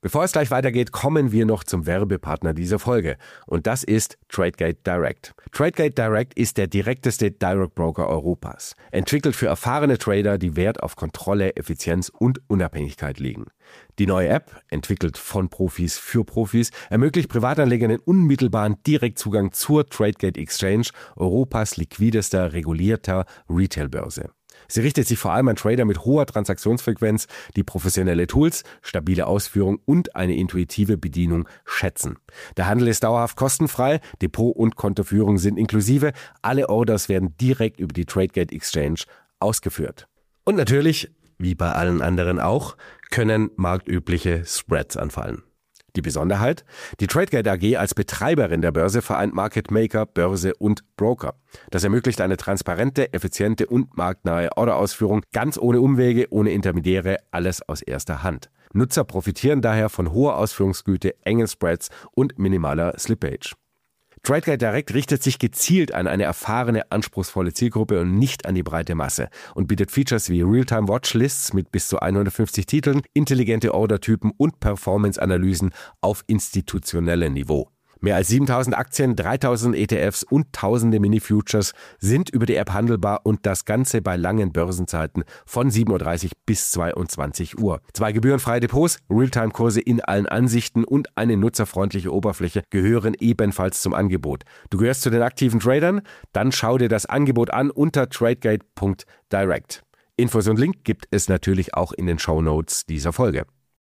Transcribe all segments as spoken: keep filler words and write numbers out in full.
Bevor es gleich weitergeht, kommen wir noch zum Werbepartner dieser Folge. Und das ist Tradegate Direct. Tradegate Direct ist der direkteste Direct Broker Europas. Entwickelt für erfahrene Trader, die Wert auf Kontrolle, Effizienz und Unabhängigkeit legen. Die neue App, entwickelt von Profis für Profis, ermöglicht Privatanlegern den unmittelbaren Direktzugang zur Tradegate Exchange, Europas liquidester, regulierter Retailbörse. Sie richtet sich vor allem an Trader mit hoher Transaktionsfrequenz, die professionelle Tools, stabile Ausführung und eine intuitive Bedienung schätzen. Der Handel ist dauerhaft kostenfrei, Depot- und Kontoführung sind inklusive, alle Orders werden direkt über die Tradegate Exchange ausgeführt. Und natürlich, wie bei allen anderen auch, können marktübliche Spreads anfallen. Die Besonderheit? Die Tradegate A G als Betreiberin der Börse vereint Market Maker, Börse und Broker. Das ermöglicht eine transparente, effiziente und marktnahe Orderausführung, ganz ohne Umwege, ohne Intermediäre, alles aus erster Hand. Nutzer profitieren daher von hoher Ausführungsgüte, engen Spreads und minimaler Slippage. Tradegate Direct richtet sich gezielt an eine erfahrene, anspruchsvolle Zielgruppe und nicht an die breite Masse und bietet Features wie Realtime-Watchlists mit bis zu hundertfünfzig Titeln, intelligente Ordertypen und Performance-Analysen auf institutionellem Niveau. Mehr als siebentausend Aktien, dreitausend E T Fs und tausende Mini-Futures sind über die App handelbar und das Ganze bei langen Börsenzeiten von sieben Uhr dreißig bis zweiundzwanzig Uhr. Zwei gebührenfreie Depots, Realtime-Kurse in allen Ansichten und eine nutzerfreundliche Oberfläche gehören ebenfalls zum Angebot. Du gehörst zu den aktiven Tradern? Dann schau dir das Angebot an unter tradegate punkt direct. Infos und Link gibt es natürlich auch in den Shownotes dieser Folge.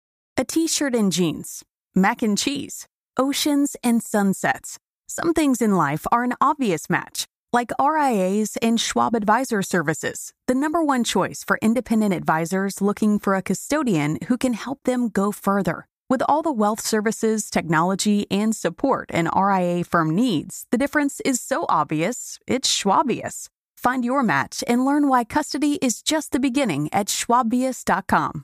A T-shirt and jeans, mac and cheese, oceans and sunsets. Some things in life are an obvious match, like R I As and Schwab Advisor Services, the number one choice for independent advisors looking for a custodian who can help them go further. With all the wealth services, technology, and support an R I A firm needs, the difference is so obvious, it's Schwabious. Find your match and learn why custody is just the beginning at schwabious dot com.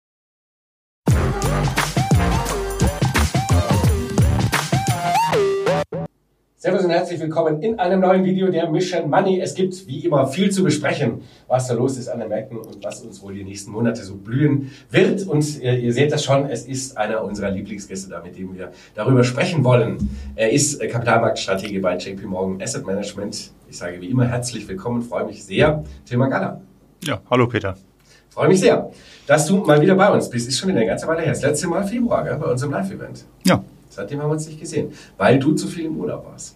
Servus und herzlich willkommen in einem neuen Video der Mission Money. Es gibt wie immer viel zu besprechen, was da los ist an den Märkten und was uns wohl die nächsten Monate so blühen wird. Und äh, ihr seht das schon, es ist einer unserer Lieblingsgäste da, mit dem wir darüber sprechen wollen. Er ist äh, Kapitalmarktstratege bei J P Morgan Asset Management. Ich sage wie immer herzlich willkommen, freue mich sehr. Tilman Galler. Ja, hallo Peter. Freue mich sehr, dass du mal wieder bei uns bist. Ist schon wieder eine ganze Weile her. Das letzte Mal Februar, gell, bei unserem Live-Event. Ja. Seitdem haben wir uns nicht gesehen, weil du zu viel im Urlaub warst.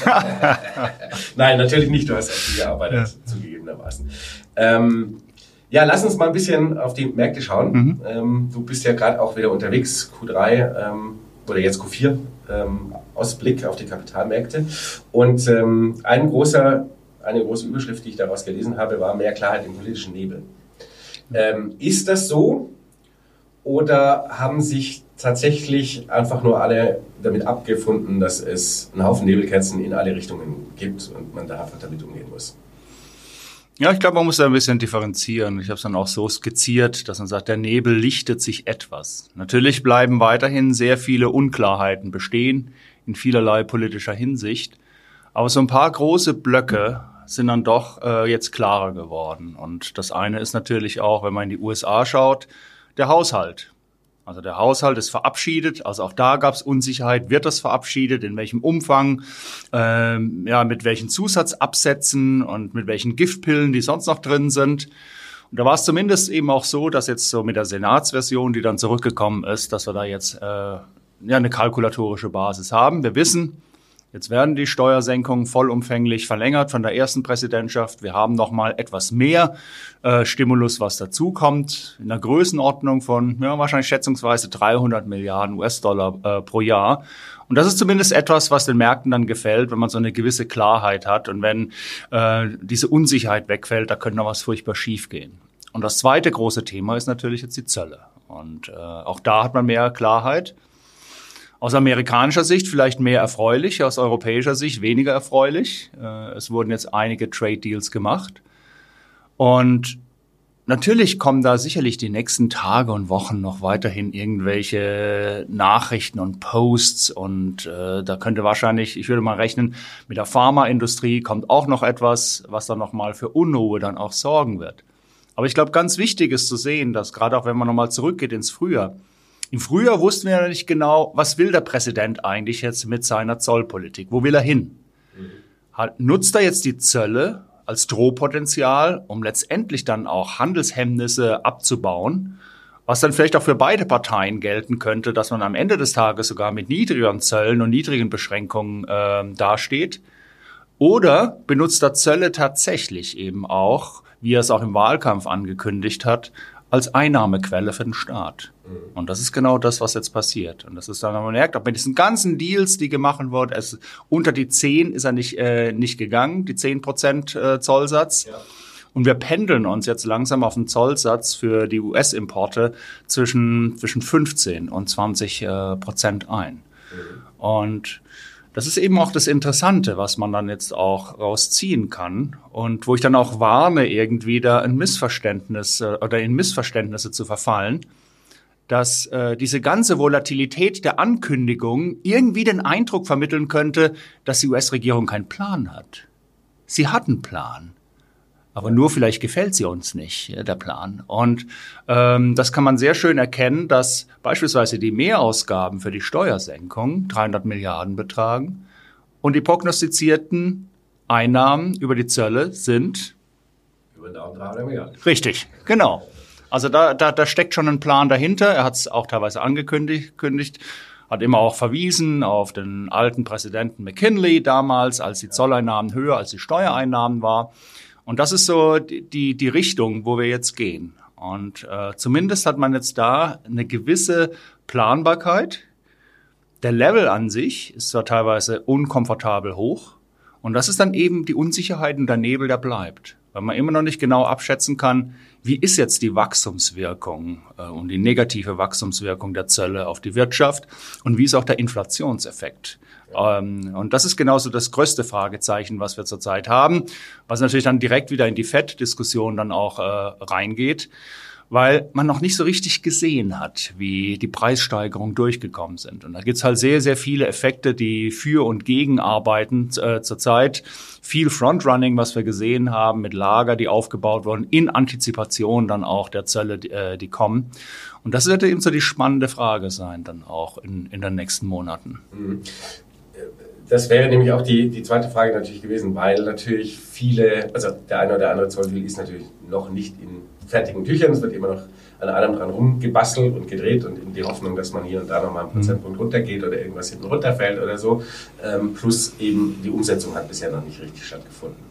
Nein, natürlich nicht, du hast auch viel gearbeitet, ja. Zugegebenermaßen. Ähm, ja, lass uns mal ein bisschen auf die Märkte schauen. Mhm. Ähm, du bist ja gerade auch wieder unterwegs, Q drei ähm, oder jetzt Q vier, ähm, Ausblick auf die Kapitalmärkte. Und ähm, ein großer, eine große Überschrift, die ich daraus gelesen habe, war mehr Klarheit im politischen Nebel. Ähm, ist das so? Oder haben sich tatsächlich einfach nur alle damit abgefunden, dass es einen Haufen Nebelkerzen in alle Richtungen gibt und man da einfach damit umgehen muss? Ja, ich glaube, man muss da ein bisschen differenzieren. Ich habe es dann auch so skizziert, dass man sagt, der Nebel lichtet sich etwas. Natürlich bleiben weiterhin sehr viele Unklarheiten bestehen in vielerlei politischer Hinsicht. Aber so ein paar große Blöcke sind dann doch äh, jetzt klarer geworden. Und das eine ist natürlich auch, wenn man in die U S A schaut, der Haushalt. Also der Haushalt ist verabschiedet, also auch da gab es Unsicherheit, wird das verabschiedet, in welchem Umfang, ähm, ja, mit welchen Zusatzabsätzen und mit welchen Giftpillen, die sonst noch drin sind. Und da war es zumindest eben auch so, dass jetzt so mit der Senatsversion, die dann zurückgekommen ist, dass wir da jetzt äh, ja, eine kalkulatorische Basis haben. Wir wissen, jetzt werden die Steuersenkungen vollumfänglich verlängert von der ersten Präsidentschaft. Wir haben noch mal etwas mehr äh, Stimulus, was dazukommt, in einer Größenordnung von ja, wahrscheinlich schätzungsweise dreihundert Milliarden U S-Dollar äh, pro Jahr. Und das ist zumindest etwas, was den Märkten dann gefällt, wenn man so eine gewisse Klarheit hat. Und wenn äh, diese Unsicherheit wegfällt, da könnte noch was furchtbar schief gehen. Und das zweite große Thema ist natürlich jetzt die Zölle. Und äh, auch da hat man mehr Klarheit. Aus amerikanischer Sicht vielleicht mehr erfreulich, aus europäischer Sicht weniger erfreulich. Es wurden jetzt einige Trade Deals gemacht. Und natürlich kommen da sicherlich die nächsten Tage und Wochen noch weiterhin irgendwelche Nachrichten und Posts. Und äh, da könnte wahrscheinlich, ich würde mal rechnen, mit der Pharmaindustrie kommt auch noch etwas, was dann nochmal für Unruhe dann auch sorgen wird. Aber ich glaube, ganz wichtig ist zu sehen, dass gerade auch wenn man nochmal zurückgeht ins Frühjahr, Im Frühjahr wussten wir ja nicht genau, was will der Präsident eigentlich jetzt mit seiner Zollpolitik? Wo will er hin? Mhm. Nutzt er jetzt die Zölle als Drohpotenzial, um letztendlich dann auch Handelshemmnisse abzubauen, was dann vielleicht auch für beide Parteien gelten könnte, dass man am Ende des Tages sogar mit niedrigeren Zöllen und niedrigen Beschränkungen äh, dasteht? Oder benutzt er Zölle tatsächlich eben auch, wie er es auch im Wahlkampf angekündigt hat, als Einnahmequelle für den Staat? Mhm. Und das ist genau das, was jetzt passiert. Und das ist dann, man merkt, auch mit diesen ganzen Deals, die gemacht wurden, es, unter die zehn ist er nicht, äh, nicht gegangen, die zehn Prozent äh, Zollsatz. Ja. Und wir pendeln uns jetzt langsam auf den Zollsatz für die U S-Importe zwischen, zwischen fünfzehn und zwanzig äh, Prozent ein. Mhm. Und das ist eben auch das Interessante, was man dann jetzt auch rausziehen kann und wo ich dann auch warne, irgendwie da ein Missverständnis äh, oder in Missverständnisse zu verfallen, dass äh, diese ganze Volatilität der Ankündigung irgendwie den Eindruck vermitteln könnte, dass die U S-Regierung keinen Plan hat. Sie hat einen Plan. Aber nur vielleicht gefällt sie uns nicht, der Plan. Und ähm, das kann man sehr schön erkennen, dass beispielsweise die Mehrausgaben für die Steuersenkung dreihundert Milliarden betragen und die prognostizierten Einnahmen über die Zölle sind über dreihundert Milliarden. Richtig, genau. Also da, da, da steckt schon ein Plan dahinter. Er hat es auch teilweise angekündigt, kündigt, hat immer auch verwiesen auf den alten Präsidenten McKinley damals, als die Zolleinnahmen höher als die Steuereinnahmen war. Und das ist so die, die Richtung, wo wir jetzt gehen. Und äh, zumindest hat man jetzt da eine gewisse Planbarkeit. Der Level an sich ist zwar teilweise unkomfortabel hoch. Und das ist dann eben die Unsicherheit und der Nebel, der bleibt. Weil man immer noch nicht genau abschätzen kann, wie ist jetzt die Wachstumswirkung äh, und die negative Wachstumswirkung der Zölle auf die Wirtschaft und wie ist auch der Inflationseffekt. Ähm, und das ist genauso das größte Fragezeichen, was wir zurzeit haben, was natürlich dann direkt wieder in die Fed-Diskussion dann auch äh, reingeht, weil man noch nicht so richtig gesehen hat, wie die Preissteigerungen durchgekommen sind. Und da gibt's halt sehr, sehr viele Effekte, die für und gegen arbeiten äh, zurzeit. Viel Frontrunning, was wir gesehen haben, mit Lager, die aufgebaut wurden, in Antizipation dann auch der Zölle, die, äh, die kommen. Und das wird eben so die spannende Frage sein, dann auch in, in den nächsten Monaten. Mhm. Das wäre nämlich auch die, die zweite Frage natürlich gewesen, weil natürlich viele, also der eine oder andere Zolldeal ist natürlich noch nicht in fertigen Tüchern. Es wird immer noch an allem dran rumgebastelt und gedreht und in die Hoffnung, dass man hier und da nochmal einen Prozentpunkt runtergeht oder irgendwas hinten runterfällt oder so. Ähm, plus eben die Umsetzung hat bisher noch nicht richtig stattgefunden.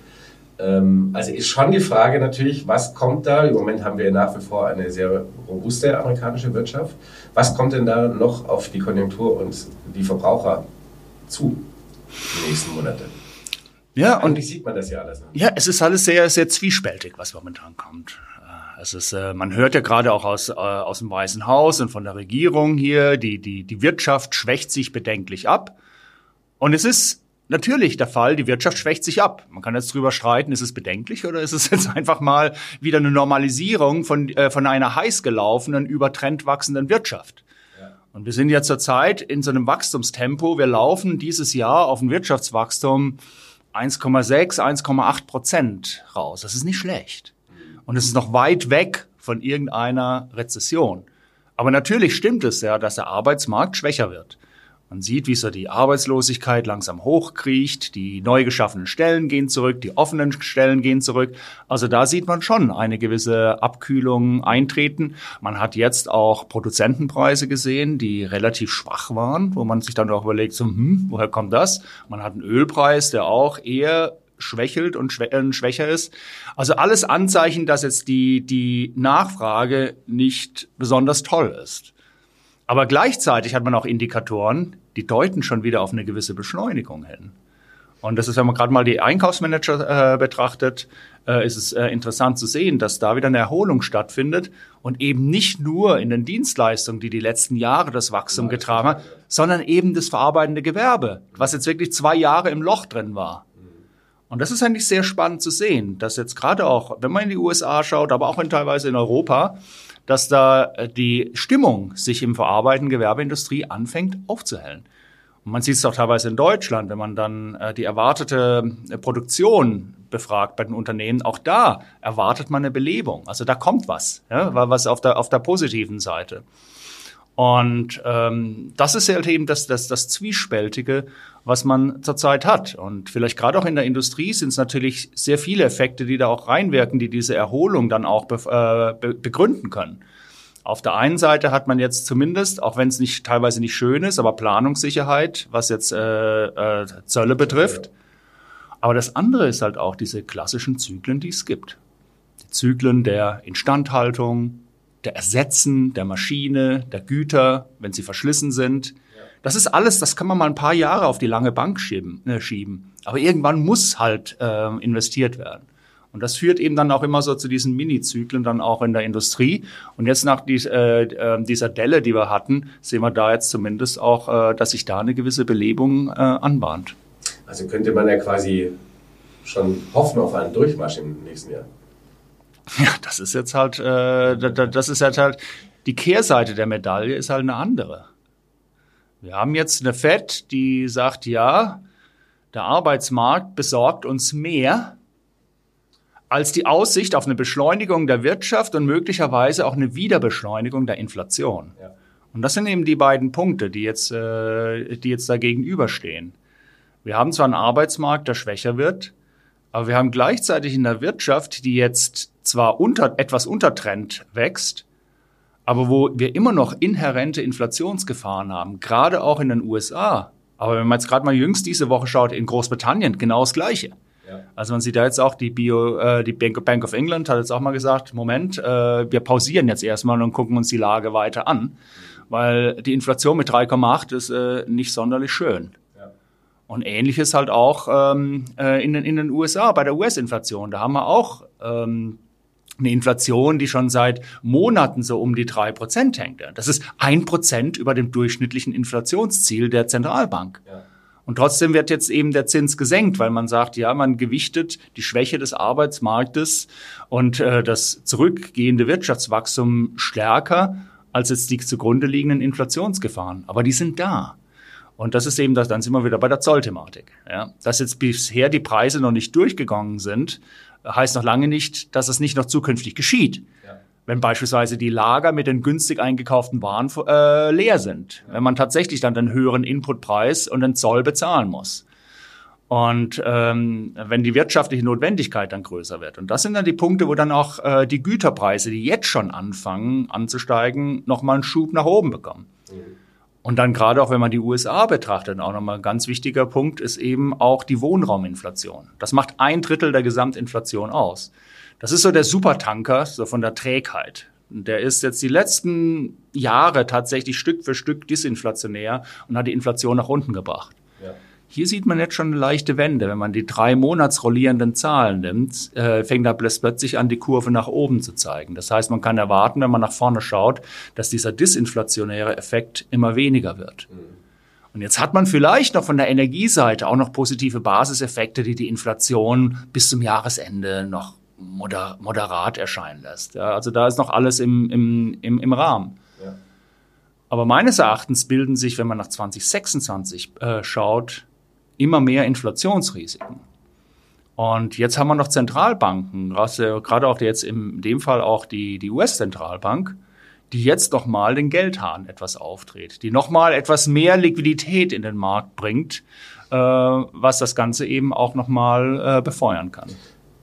Ähm, also ist schon die Frage natürlich, was kommt da? Im Moment haben wir nach wie vor eine sehr robuste amerikanische Wirtschaft. Was kommt denn da noch auf die Konjunktur und die Verbraucher zu die nächsten Monate? Ja, und wie sieht man das ja alles? Ja, es ist alles sehr, sehr zwiespältig, was momentan kommt. Es ist, äh, man hört ja gerade auch aus, äh, aus dem Weißen Haus und von der Regierung hier, die, die, die Wirtschaft schwächt sich bedenklich ab. Und es ist natürlich der Fall, die Wirtschaft schwächt sich ab. Man kann jetzt drüber streiten, ist es bedenklich oder ist es jetzt einfach mal wieder eine Normalisierung von, äh, von einer heiß gelaufenen, über Trend wachsenden Wirtschaft. Und wir sind ja zurzeit in so einem Wachstumstempo. Wir laufen dieses Jahr auf ein Wirtschaftswachstum eins Komma sechs, eins Komma acht Prozent raus. Das ist nicht schlecht. Und es ist noch weit weg von irgendeiner Rezession. Aber natürlich stimmt es ja, dass der Arbeitsmarkt schwächer wird. Man sieht, wie so die Arbeitslosigkeit langsam hochkriecht, die neu geschaffenen Stellen gehen zurück, die offenen Stellen gehen zurück. Also da sieht man schon eine gewisse Abkühlung eintreten. Man hat jetzt auch Produzentenpreise gesehen, die relativ schwach waren, wo man sich dann auch überlegt, so, hm, woher kommt das? Man hat einen Ölpreis, der auch eher schwächelt und schwächer ist. Also alles Anzeichen, dass jetzt die, die Nachfrage nicht besonders toll ist. Aber gleichzeitig hat man auch Indikatoren, die deuten schon wieder auf eine gewisse Beschleunigung hin. Und das ist, wenn man gerade mal die Einkaufsmanager äh, betrachtet, äh, ist es äh, interessant zu sehen, dass da wieder eine Erholung stattfindet und eben nicht nur in den Dienstleistungen, die die letzten Jahre das Wachstum getragen haben, sondern eben das verarbeitende Gewerbe, was jetzt wirklich zwei Jahre im Loch drin war. Und das ist eigentlich sehr spannend zu sehen, dass jetzt gerade auch, wenn man in die U S A schaut, aber auch in, teilweise in Europa, dass da die Stimmung sich im verarbeitenden Gewerbeindustrie anfängt aufzuhellen. Und man sieht es auch teilweise in Deutschland, wenn man dann äh, die erwartete äh, Produktion befragt bei den Unternehmen, auch da erwartet man eine Belebung. Also da kommt was, ja, was auf der, auf der positiven Seite. Und ähm, das ist halt eben das, das, das Zwiespältige, was man zurzeit hat. Und vielleicht gerade auch in der Industrie sind es natürlich sehr viele Effekte, die da auch reinwirken, die diese Erholung dann auch be- äh, be- begründen können. Auf der einen Seite hat man jetzt zumindest, auch wenn es nicht teilweise nicht schön ist, aber Planungssicherheit, was jetzt äh, äh, Zölle betrifft. Aber das andere ist halt auch diese klassischen Zyklen, die es gibt. Die Zyklen der Instandhaltung, der Ersetzen der Maschine, der Güter, wenn sie verschlissen sind. Das ist alles, das kann man mal ein paar Jahre auf die lange Bank schieben. Äh, schieben. Aber irgendwann muss halt äh, investiert werden. Und das führt eben dann auch immer so zu diesen Mini-Zyklen dann auch in der Industrie. Und jetzt nach dies, äh, äh, dieser Delle, die wir hatten, sehen wir da jetzt zumindest auch, äh, dass sich da eine gewisse Belebung äh, anbahnt. Also könnte man ja quasi schon hoffen auf einen Durchmarsch im nächsten Jahr. Ja, das ist jetzt halt, äh, das ist jetzt halt, die Kehrseite der Medaille ist halt eine andere. Wir haben jetzt eine Fed, die sagt, ja, der Arbeitsmarkt besorgt uns mehr als die Aussicht auf eine Beschleunigung der Wirtschaft und möglicherweise auch eine Wiederbeschleunigung der Inflation. Ja. Und das sind eben die beiden Punkte, die jetzt, äh, die jetzt da gegenüberstehen. Wir haben zwar einen Arbeitsmarkt, der schwächer wird, aber wir haben gleichzeitig in der Wirtschaft, die jetzt zwar unter, etwas unter Trend wächst, aber wo wir immer noch inhärente Inflationsgefahren haben, gerade auch in den U S A. Aber wenn man jetzt gerade mal jüngst diese Woche schaut, in Großbritannien genau das Gleiche. Ja. Also man sieht da jetzt auch, die, Bio, äh, die Bank of England hat jetzt auch mal gesagt, Moment, äh, wir pausieren jetzt erstmal und gucken uns die Lage weiter an, mhm. weil die Inflation mit drei Komma acht ist äh, nicht sonderlich schön. Ja. Und Ähnliches halt auch ähm, äh, in, den, in den U S A, bei der U S-Inflation. Da haben wir auch ähm, eine Inflation, die schon seit Monaten so um die drei Prozent hängt. Das ist ein Prozent über dem durchschnittlichen Inflationsziel der Zentralbank. Ja. Und trotzdem wird jetzt eben der Zins gesenkt, weil man sagt, ja, man gewichtet die Schwäche des Arbeitsmarktes und äh, das zurückgehende Wirtschaftswachstum stärker als jetzt die zugrunde liegenden Inflationsgefahren. Aber die sind da. Und das ist eben das, dann sind wir wieder bei der Zollthematik. Ja. Dass jetzt bisher die Preise noch nicht durchgegangen sind, heißt noch lange nicht, dass es nicht noch zukünftig geschieht. Ja. Wenn beispielsweise die Lager mit den günstig eingekauften Waren äh, leer sind. Ja. Wenn man tatsächlich dann den höheren Inputpreis und den Zoll bezahlen muss. Und ähm, wenn die wirtschaftliche Notwendigkeit dann größer wird. Und das sind dann die Punkte, wo dann auch äh, die Güterpreise, die jetzt schon anfangen anzusteigen, nochmal einen Schub nach oben bekommen. Mhm. Und dann gerade auch, wenn man die U S A betrachtet, auch nochmal ein ganz wichtiger Punkt ist eben auch die Wohnrauminflation. Das macht ein Drittel der Gesamtinflation aus. Das ist so der Supertanker, so von der Trägheit. Der ist jetzt die letzten Jahre tatsächlich Stück für Stück disinflationär und hat die Inflation nach unten gebracht. Ja. Hier sieht man jetzt schon eine leichte Wende. Wenn man die drei Monats rollierenden Zahlen nimmt, äh, fängt da plötzlich an, die Kurve nach oben zu zeigen. Das heißt, man kann erwarten, wenn man nach vorne schaut, dass dieser disinflationäre Effekt immer weniger wird. Mhm. Und jetzt hat man vielleicht noch von der Energieseite auch noch positive Basiseffekte, die die Inflation bis zum Jahresende noch moder- moderat erscheinen lässt. Ja, also da ist noch alles im, im, im, im Rahmen. Ja. Aber meines Erachtens bilden sich, wenn man nach zwanzig sechsundzwanzig äh, schaut, immer mehr Inflationsrisiken. Und jetzt haben wir noch Zentralbanken, gerade auch jetzt in dem Fall auch die, die U S-Zentralbank, die jetzt nochmal den Geldhahn etwas aufdreht, die nochmal etwas mehr Liquidität in den Markt bringt, äh, was das Ganze eben auch nochmal äh, befeuern kann.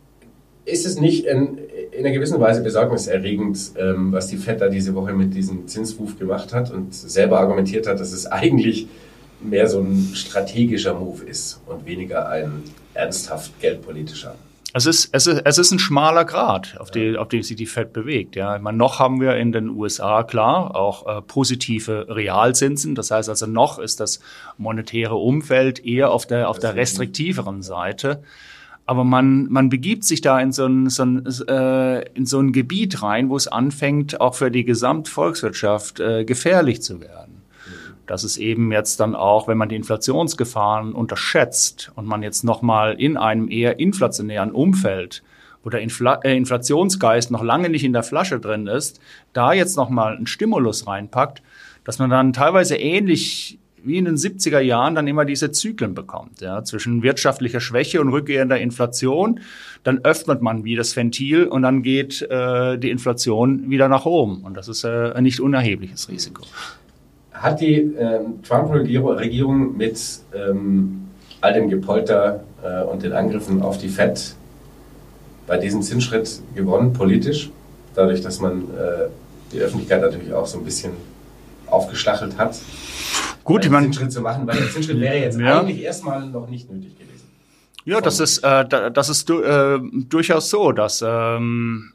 Ist es nicht in, in einer gewissen Weise besorgniserregend, ähm, was die Fed da diese Woche mit diesem Zinsruf gemacht hat und selber argumentiert hat, dass es eigentlich mehr so ein strategischer Move ist und weniger ein ernsthaft geldpolitischer? Es ist, es ist, es ist ein schmaler Grat, auf, die, auf dem sich die Fed bewegt. Ja, ich meine, noch haben wir in den U S A, klar, auch äh, positive Realzinsen. Das heißt also, noch ist das monetäre Umfeld eher auf der, auf der restriktiveren Seite. Aber man, man begibt sich da in so ein, so ein, äh, in so ein Gebiet rein, wo es anfängt, auch für die Gesamtvolkswirtschaft äh, gefährlich zu werden. Das ist eben jetzt dann auch, wenn man die Inflationsgefahren unterschätzt und man jetzt nochmal in einem eher inflationären Umfeld, wo der Infl- äh, Inflationsgeist noch lange nicht in der Flasche drin ist, da jetzt nochmal einen Stimulus reinpackt, dass man dann teilweise ähnlich wie in den siebziger Jahren dann immer diese Zyklen bekommt, ja, zwischen wirtschaftlicher Schwäche und rückgehender Inflation. Dann öffnet man wie das Ventil und dann geht äh, die Inflation wieder nach oben. Und das ist äh, ein nicht unerhebliches Risiko. hat die ähm, Trump-Regierung mit ähm, all dem Gepolter äh, und den Angriffen auf die Fed bei diesem Zinsschritt gewonnen, politisch, dadurch, dass man äh, die Öffentlichkeit natürlich auch so ein bisschen aufgestachelt hat, Gut, einen ich meine, Zinsschritt zu machen, weil der Zinsschritt wäre jetzt ja. eigentlich erstmal noch nicht nötig gewesen. Ja, das ist, äh, das ist äh, durchaus so, dass ähm,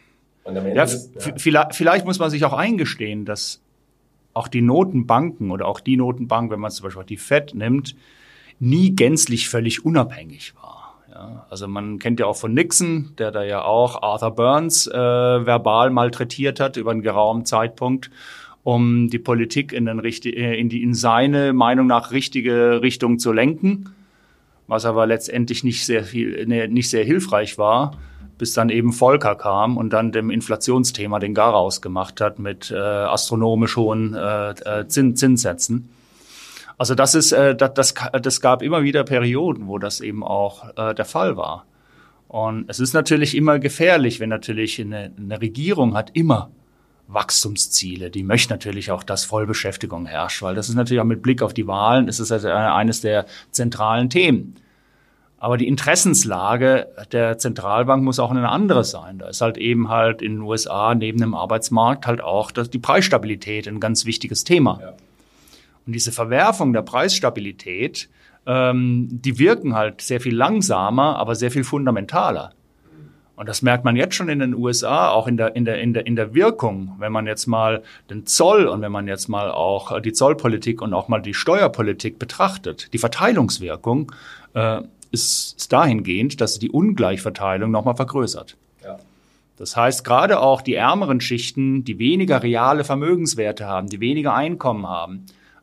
ja, ist, ja. Vielleicht, vielleicht muss man sich auch eingestehen, dass auch die Notenbanken oder auch die Notenbank, wenn man zum Beispiel die Fed nimmt, nie gänzlich völlig unabhängig war. Ja, also man kennt ja auch von Nixon, der da ja auch Arthur Burns äh, verbal malträtiert hat über einen geraumen Zeitpunkt, um die Politik in, den, in, die, in seine Meinung nach richtige Richtung zu lenken, was aber letztendlich nicht sehr viel, ne, nicht sehr hilfreich war, bis dann eben Volcker kam und dann dem Inflationsthema den Garaus gemacht hat mit äh, astronomisch hohen äh, Zins, Zinssätzen. Also das ist, äh, das, das, das gab immer wieder Perioden, wo das eben auch äh, der Fall war. Und es ist natürlich immer gefährlich, wenn natürlich eine, eine Regierung hat immer Wachstumsziele. Die möchte natürlich auch, dass Vollbeschäftigung herrscht, weil das ist natürlich auch mit Blick auf die Wahlen, ist es also eines der zentralen Themen. Aber die Interessenslage der Zentralbank muss auch eine andere sein. Da ist halt eben halt in den U S A neben dem Arbeitsmarkt halt auch das, die Preisstabilität ein ganz wichtiges Thema. Ja. Und diese Verwerfung der Preisstabilität, ähm, die wirken halt sehr viel langsamer, aber sehr viel fundamentaler. Und das merkt man jetzt schon in den U S A, auch in der, in der, in der, in der Wirkung, wenn man jetzt mal den Zoll und wenn man jetzt mal auch die Zollpolitik und auch mal die Steuerpolitik betrachtet. Die Verteilungswirkung, äh, ist, ist dahingehend, dass sie die Ungleichverteilung nochmal vergrößert. Ja. Das heißt, gerade auch die ärmeren Schichten, die weniger reale Vermögenswerte haben, die weniger Einkommen haben,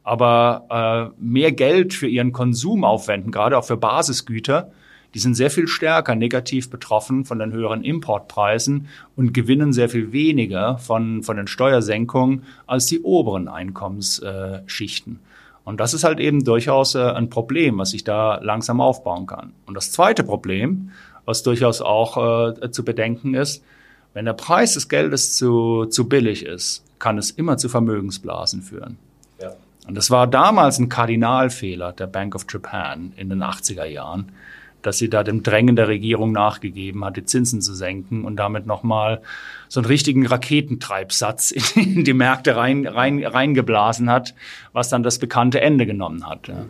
aber äh, mehr Geld für ihren Konsum aufwenden, gerade auch für Basisgüter, die sind sehr viel stärker negativ betroffen von den höheren Importpreisen und gewinnen sehr viel weniger von, von den Steuersenkungen als die oberen Einkommensschichten. Und das ist halt eben durchaus äh, ein Problem, was sich da langsam aufbauen kann. Und das zweite Problem, was durchaus auch äh, zu bedenken ist, wenn der Preis des Geldes zu, zu billig ist, kann es immer zu Vermögensblasen führen. Ja. Und das war damals ein Kardinalfehler der Bank of Japan in den achtziger Jahren, dass sie da dem Drängen der Regierung nachgegeben hat, die Zinsen zu senken und damit nochmal so einen richtigen Raketentreibsatz in die Märkte rein, rein, reingeblasen hat, was dann das bekannte Ende genommen hat. Ja.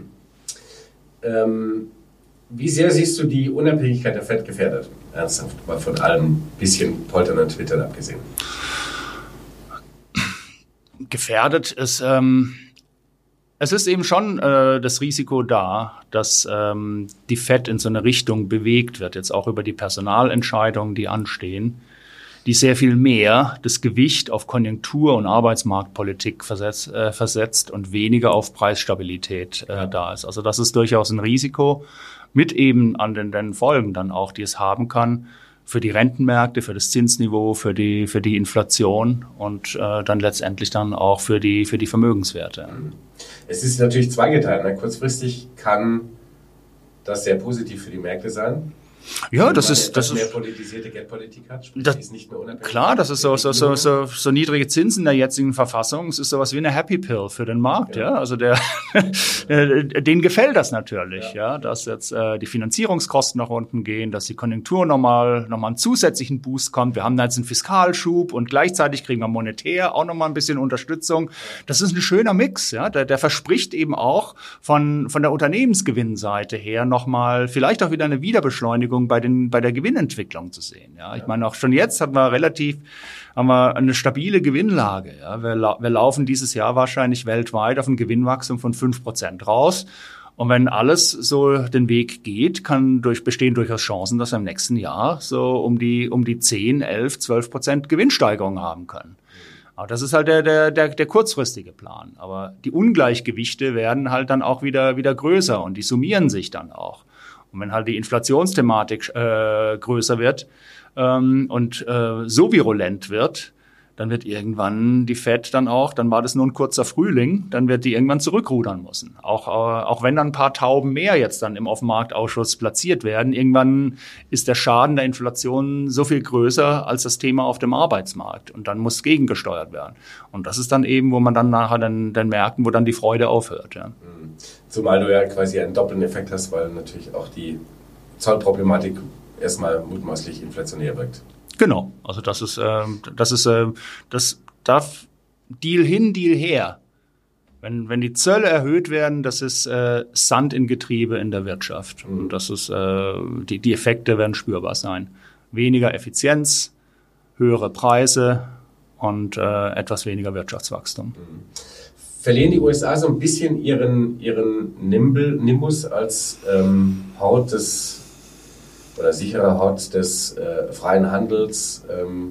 Ähm, wie sehr siehst du die Unabhängigkeit der Fed gefährdet? Ernsthaft, mal von allem bisschen Poltern und Twittern abgesehen. Gefährdet ist... Ähm Es ist eben schon äh, das Risiko da, dass ähm, die Fed in so eine Richtung bewegt wird, jetzt auch über die Personalentscheidungen, die anstehen, die sehr viel mehr das Gewicht auf Konjunktur- und Arbeitsmarktpolitik versetzt, äh, versetzt und weniger auf Preisstabilität äh, da ist. Also das ist durchaus ein Risiko mit eben an den, den Folgen dann auch, die es haben kann für die Rentenmärkte, für das Zinsniveau, für die, für die Inflation und äh, dann letztendlich dann auch für die, für die Vermögenswerte. Es ist natürlich zweigeteilt. Ne? Kurzfristig kann das sehr positiv für die Märkte sein. Ja, das ist, das ist mehr politisierte Geldpolitik hat, sprich, das, ist nicht mehr unabhängig. Klar, das ist so, so, so, so, so niedrige Zinsen in der jetzigen Verfassung. Es ist sowas wie eine Happy Pill für den Markt, ja. ja? Also der, denen gefällt das natürlich, ja, ja? Dass jetzt äh, die Finanzierungskosten nach unten gehen, dass die Konjunktur nochmal, nochmal einen zusätzlichen Boost kommt. Wir haben da jetzt einen Fiskalschub und gleichzeitig kriegen wir monetär auch nochmal ein bisschen Unterstützung. Das ist ein schöner Mix, ja. Der, der verspricht eben auch von, von der Unternehmensgewinnseite her nochmal vielleicht auch wieder eine Wiederbeschleunigung bei den, bei der Gewinnentwicklung zu sehen. Ja, ich meine, auch schon jetzt haben wir relativ, haben wir eine stabile Gewinnlage. Ja, wir, wir laufen dieses Jahr wahrscheinlich weltweit auf ein Gewinnwachstum von fünf Prozent raus. Und wenn alles so den Weg geht, kann durch, bestehen durchaus Chancen, dass wir im nächsten Jahr so um die, um die zehn, elf, zwölf Prozent Gewinnsteigerung haben können. Aber das ist halt der, der, der, der kurzfristige Plan. Aber die Ungleichgewichte werden halt dann auch wieder, wieder größer und die summieren sich dann auch. Und wenn halt die Inflationsthematik äh, größer wird ähm, und äh, so virulent wird, dann wird irgendwann die Fed dann auch, dann war das nur ein kurzer Frühling, dann wird die irgendwann zurückrudern müssen. Auch, äh, auch wenn dann ein paar Tauben mehr jetzt dann im Offenmarktausschuss platziert werden, irgendwann ist der Schaden der Inflation so viel größer als das Thema auf dem Arbeitsmarkt. Und dann muss gegengesteuert werden. Und das ist dann eben, wo man dann nachher dann, dann merken, wo dann die Freude aufhört. Ja. Zumal du ja quasi einen doppelten Effekt hast, weil natürlich auch die Zollproblematik erstmal mutmaßlich inflationär wirkt. Genau, also das ist, äh, das ist, äh, das darf Deal hin, Deal her. Wenn, wenn die Zölle erhöht werden, das ist äh, Sand in Getriebe in der Wirtschaft. Mhm. Und das ist, äh, die, die Effekte werden spürbar sein. Weniger Effizienz, höhere Preise und äh, etwas weniger Wirtschaftswachstum. Mhm. Verlieren die U S A so ein bisschen ihren, ihren Nimble, Nimbus als ähm, Haut des oder sicherer Haut des äh, freien Handels? Ähm.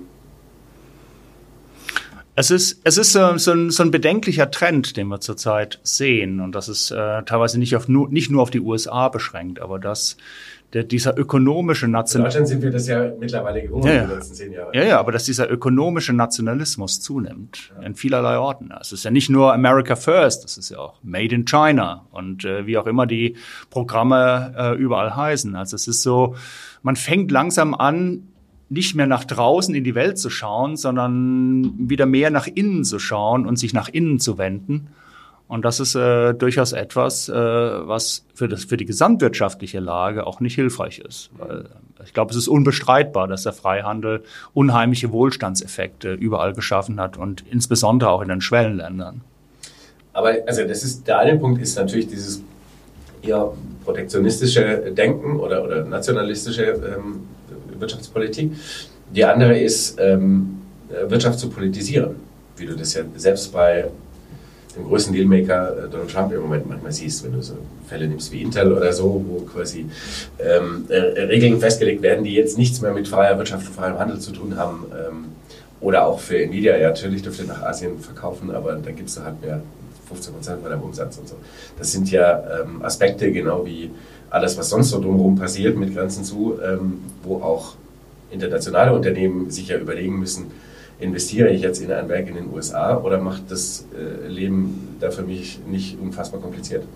Es ist, es ist so, so, ein, so ein bedenklicher Trend, den wir zurzeit sehen. Und das ist äh, teilweise nicht, auf nur, nicht nur auf die U S A beschränkt, aber das, der, dieser ökonomische Nationalismus. In Deutschland sind wir das ja mittlerweile gewohnt, ja, ja. in den letzten zehn Jahren. Ja, ja, aber dass dieser ökonomische Nationalismus zunimmt, ja. in vielerlei Orten. Es ist ja nicht nur America First, das ist ja auch Made in China und äh, wie auch immer die Programme äh, überall heißen. Also es ist so, man fängt langsam an, nicht mehr nach draußen in die Welt zu schauen, sondern wieder mehr nach innen zu schauen und sich nach innen zu wenden. Und das ist äh, durchaus etwas, äh, was für, das, für die gesamtwirtschaftliche Lage auch nicht hilfreich ist. Weil ich glaube, es ist unbestreitbar, dass der Freihandel unheimliche Wohlstandseffekte überall geschaffen hat und insbesondere auch in den Schwellenländern. Aber also das ist, der eine Punkt ist natürlich dieses eher protektionistische Denken oder, oder nationalistische ähm, Wirtschaftspolitik. Die andere ist, ähm, Wirtschaft zu politisieren, wie du das ja selbst bei dem größten Dealmaker Donald Trump im Moment manchmal siehst, wenn du so Fälle nimmst wie Intel oder so, wo quasi ähm, äh, Regeln festgelegt werden, die jetzt nichts mehr mit freier Wirtschaft und freiem Handel zu tun haben. Ähm, oder auch für Nvidia, ja, natürlich dürfte nach Asien verkaufen, aber da gibst du halt mehr fünfzehn Prozent von deinem Umsatz und so. Das sind ja ähm, Aspekte, genau wie alles, was sonst so drumherum passiert, mit Grenzen zu, ähm, wo auch internationale Unternehmen sich ja überlegen müssen, investiere ich jetzt in ein Werk in den U S A oder macht das äh, Leben da für mich nicht unfassbar kompliziert?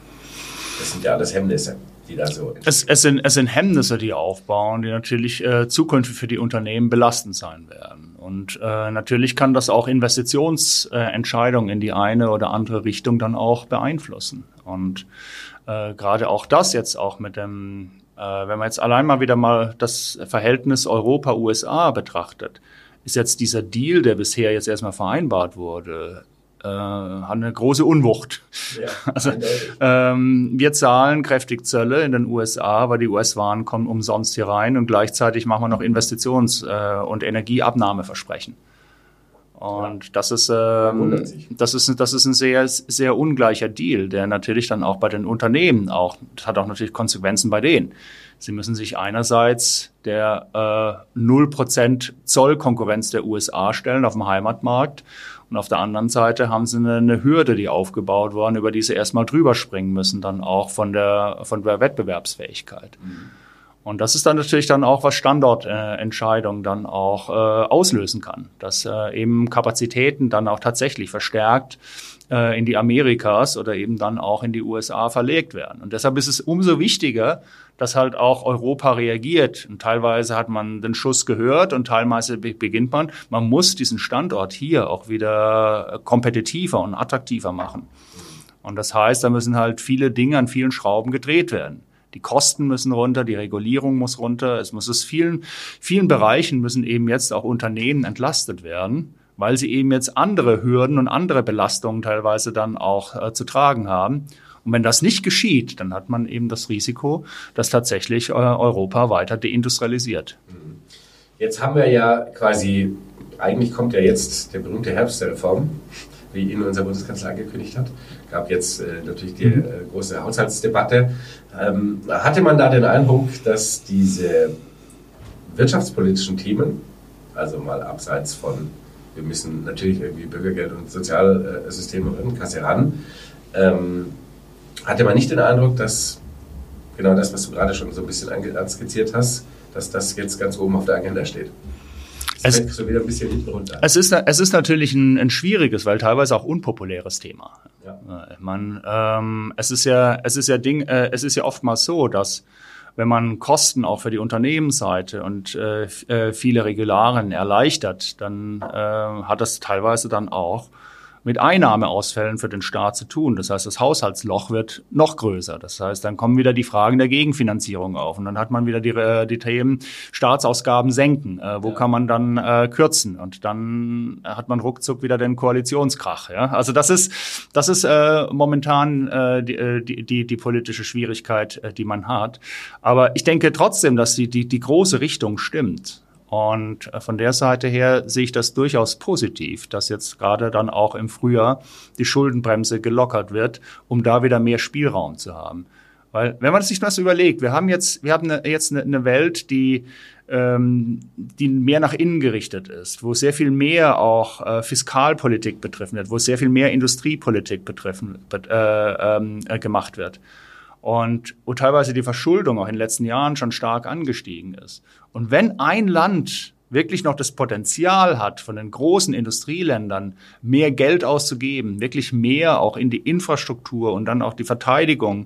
Das sind ja alles Hemmnisse, die da so entstehen. Es, es, sind, es sind Hemmnisse, die aufbauen, die natürlich äh, zukünftig für die Unternehmen belastend sein werden. Und äh, natürlich kann das auch Investitionsentscheidungen äh, in die eine oder andere Richtung dann auch beeinflussen. Und äh, gerade auch das jetzt auch mit dem, äh, wenn man jetzt allein mal wieder mal das Verhältnis Europa-U S A betrachtet, ist jetzt dieser Deal, der bisher jetzt erstmal vereinbart wurde, äh, hat eine große Unwucht. Ja, also, ähm, wir zahlen kräftig Zölle in den U S A, weil die U S-Waren kommen umsonst hier rein und gleichzeitig machen wir noch Investitions- äh, und Energieabnahmeversprechen. Und ja. das ist, ähm, das ist, das ist ein sehr, sehr ungleicher Deal, der natürlich dann auch bei den Unternehmen auch, das hat auch natürlich Konsequenzen bei denen. Sie müssen sich einerseits der äh, null Prozent Zollkonkurrenz der U S A stellen auf dem Heimatmarkt und auf der anderen Seite haben sie eine, eine Hürde, die aufgebaut worden, über die sie erstmal drüber springen müssen, dann auch von der, von der Wettbewerbsfähigkeit. Mhm. Und das ist dann natürlich dann auch, was Standortentscheidungen äh, dann auch äh, auslösen kann, dass äh, eben Kapazitäten dann auch tatsächlich verstärkt äh, in die Amerikas oder eben dann auch in die U S A verlegt werden. Und deshalb ist es umso wichtiger, dass halt auch Europa reagiert. Und teilweise hat man den Schuss gehört und teilweise beginnt man. Man muss diesen Standort hier auch wieder kompetitiver und attraktiver machen. Und das heißt, da müssen halt viele Dinge an vielen Schrauben gedreht werden. Die Kosten müssen runter, die Regulierung muss runter. Es muss aus vielen, vielen Bereichen müssen eben jetzt auch Unternehmen entlastet werden, weil sie eben jetzt andere Hürden und andere Belastungen teilweise dann auch äh, zu tragen haben. Und wenn das nicht geschieht, dann hat man eben das Risiko, dass tatsächlich äh, Europa weiter deindustrialisiert. Jetzt haben wir ja quasi, eigentlich kommt ja jetzt der berühmte Herbst der Reform, wie ihn unser Bundeskanzler angekündigt hat. Gab jetzt äh, natürlich die äh, große Haushaltsdebatte. Ähm, hatte man da den Eindruck, dass diese wirtschaftspolitischen Themen, also mal abseits von, wir müssen natürlich irgendwie Bürgergeld und Sozialsysteme und Kasse ran, ähm, hatte man nicht den Eindruck, dass genau das, was du gerade schon so ein bisschen anskizziert hast, dass das jetzt ganz oben auf der Agenda steht? Es, so wieder ein bisschen hinten runter. Es ist, es ist natürlich ein, ein schwieriges, weil teilweise auch unpopuläres Thema. Ja. Man, ähm, es ist ja, es ist ja Ding, äh, es ist ja oftmals so, dass wenn man Kosten auch für die Unternehmensseite und äh, viele Regularien erleichtert, dann äh, hat das teilweise dann auch mit Einnahmeausfällen für den Staat zu tun. Das heißt, das Haushaltsloch wird noch größer. Das heißt, dann kommen wieder die Fragen der Gegenfinanzierung auf. Und dann hat man wieder die, die Themen Staatsausgaben senken. Äh, wo ja. kann man dann äh, kürzen? Und dann hat man ruckzuck wieder den Koalitionskrach. Ja? Also das ist, das ist äh, momentan äh, die, die, die, die politische Schwierigkeit, äh, die man hat. Aber ich denke trotzdem, dass die, die, die große Richtung stimmt. Und von der Seite her sehe ich das durchaus positiv, dass jetzt gerade dann auch im Frühjahr die Schuldenbremse gelockert wird, um da wieder mehr Spielraum zu haben. Weil wenn man sich das überlegt, wir haben jetzt, wir haben eine, jetzt eine, eine Welt, die, ähm, die mehr nach innen gerichtet ist, wo sehr viel mehr auch äh, Fiskalpolitik betreffen wird, wo sehr viel mehr Industriepolitik betreffen, äh, äh, gemacht wird. Und wo teilweise die Verschuldung auch in den letzten Jahren schon stark angestiegen ist. Und wenn ein Land wirklich noch das Potenzial hat, von den großen Industrieländern mehr Geld auszugeben, wirklich mehr auch in die Infrastruktur und dann auch die Verteidigung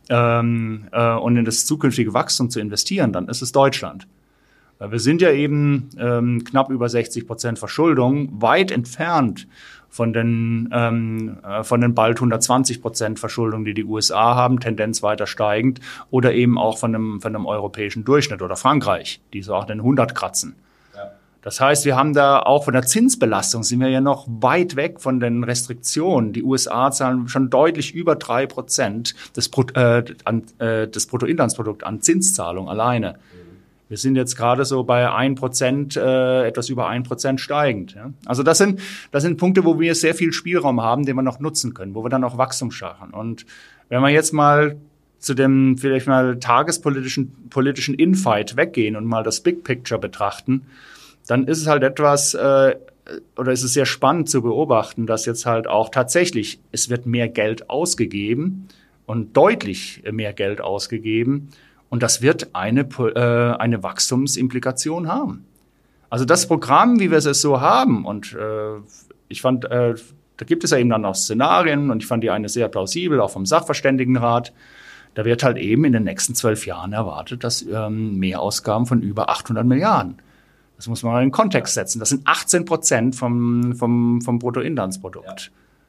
ähm, äh, und in das zukünftige Wachstum zu investieren, dann ist es Deutschland. Weil wir sind ja eben ähm, knapp über sechzig Prozent Verschuldung, weit entfernt von den, ähm, von den bald hundertzwanzig Prozent Verschuldung, die die U S A haben, Tendenz weiter steigend, oder eben auch von einem, von einem europäischen Durchschnitt oder Frankreich, die so auch den hundert kratzen. Ja. Das heißt, wir haben da auch von der Zinsbelastung sind wir ja noch weit weg von den Restriktionen. Die U S A zahlen schon deutlich über drei Prozent des, äh, an, äh, des Bruttoinlandsprodukts an Zinszahlung alleine. Wir sind jetzt gerade so bei ein Prozent, äh, etwas über ein Prozent steigend. Ja? Also das sind, das sind Punkte, wo wir sehr viel Spielraum haben, den wir noch nutzen können, wo wir dann auch Wachstum schaffen. Und wenn wir jetzt mal zu dem vielleicht mal tagespolitischen politischen Infight weggehen und mal das Big Picture betrachten, dann ist es halt etwas, äh, oder ist es sehr spannend zu beobachten, dass jetzt halt auch tatsächlich, es wird mehr Geld ausgegeben und deutlich mehr Geld ausgegeben. Und das wird eine, äh, eine Wachstumsimplikation haben. Also das Programm, wie wir es so haben, und äh, ich fand, äh, da gibt es ja eben dann auch Szenarien, und ich fand die eine sehr plausibel, auch vom Sachverständigenrat. Da wird halt eben in den nächsten zwölf Jahren erwartet, dass ähm, Mehrausgaben von über achthundert Milliarden. Das muss man mal in den Kontext setzen. Das sind achtzehn Prozent vom, vom, vom Bruttoinlandsprodukt. Ja.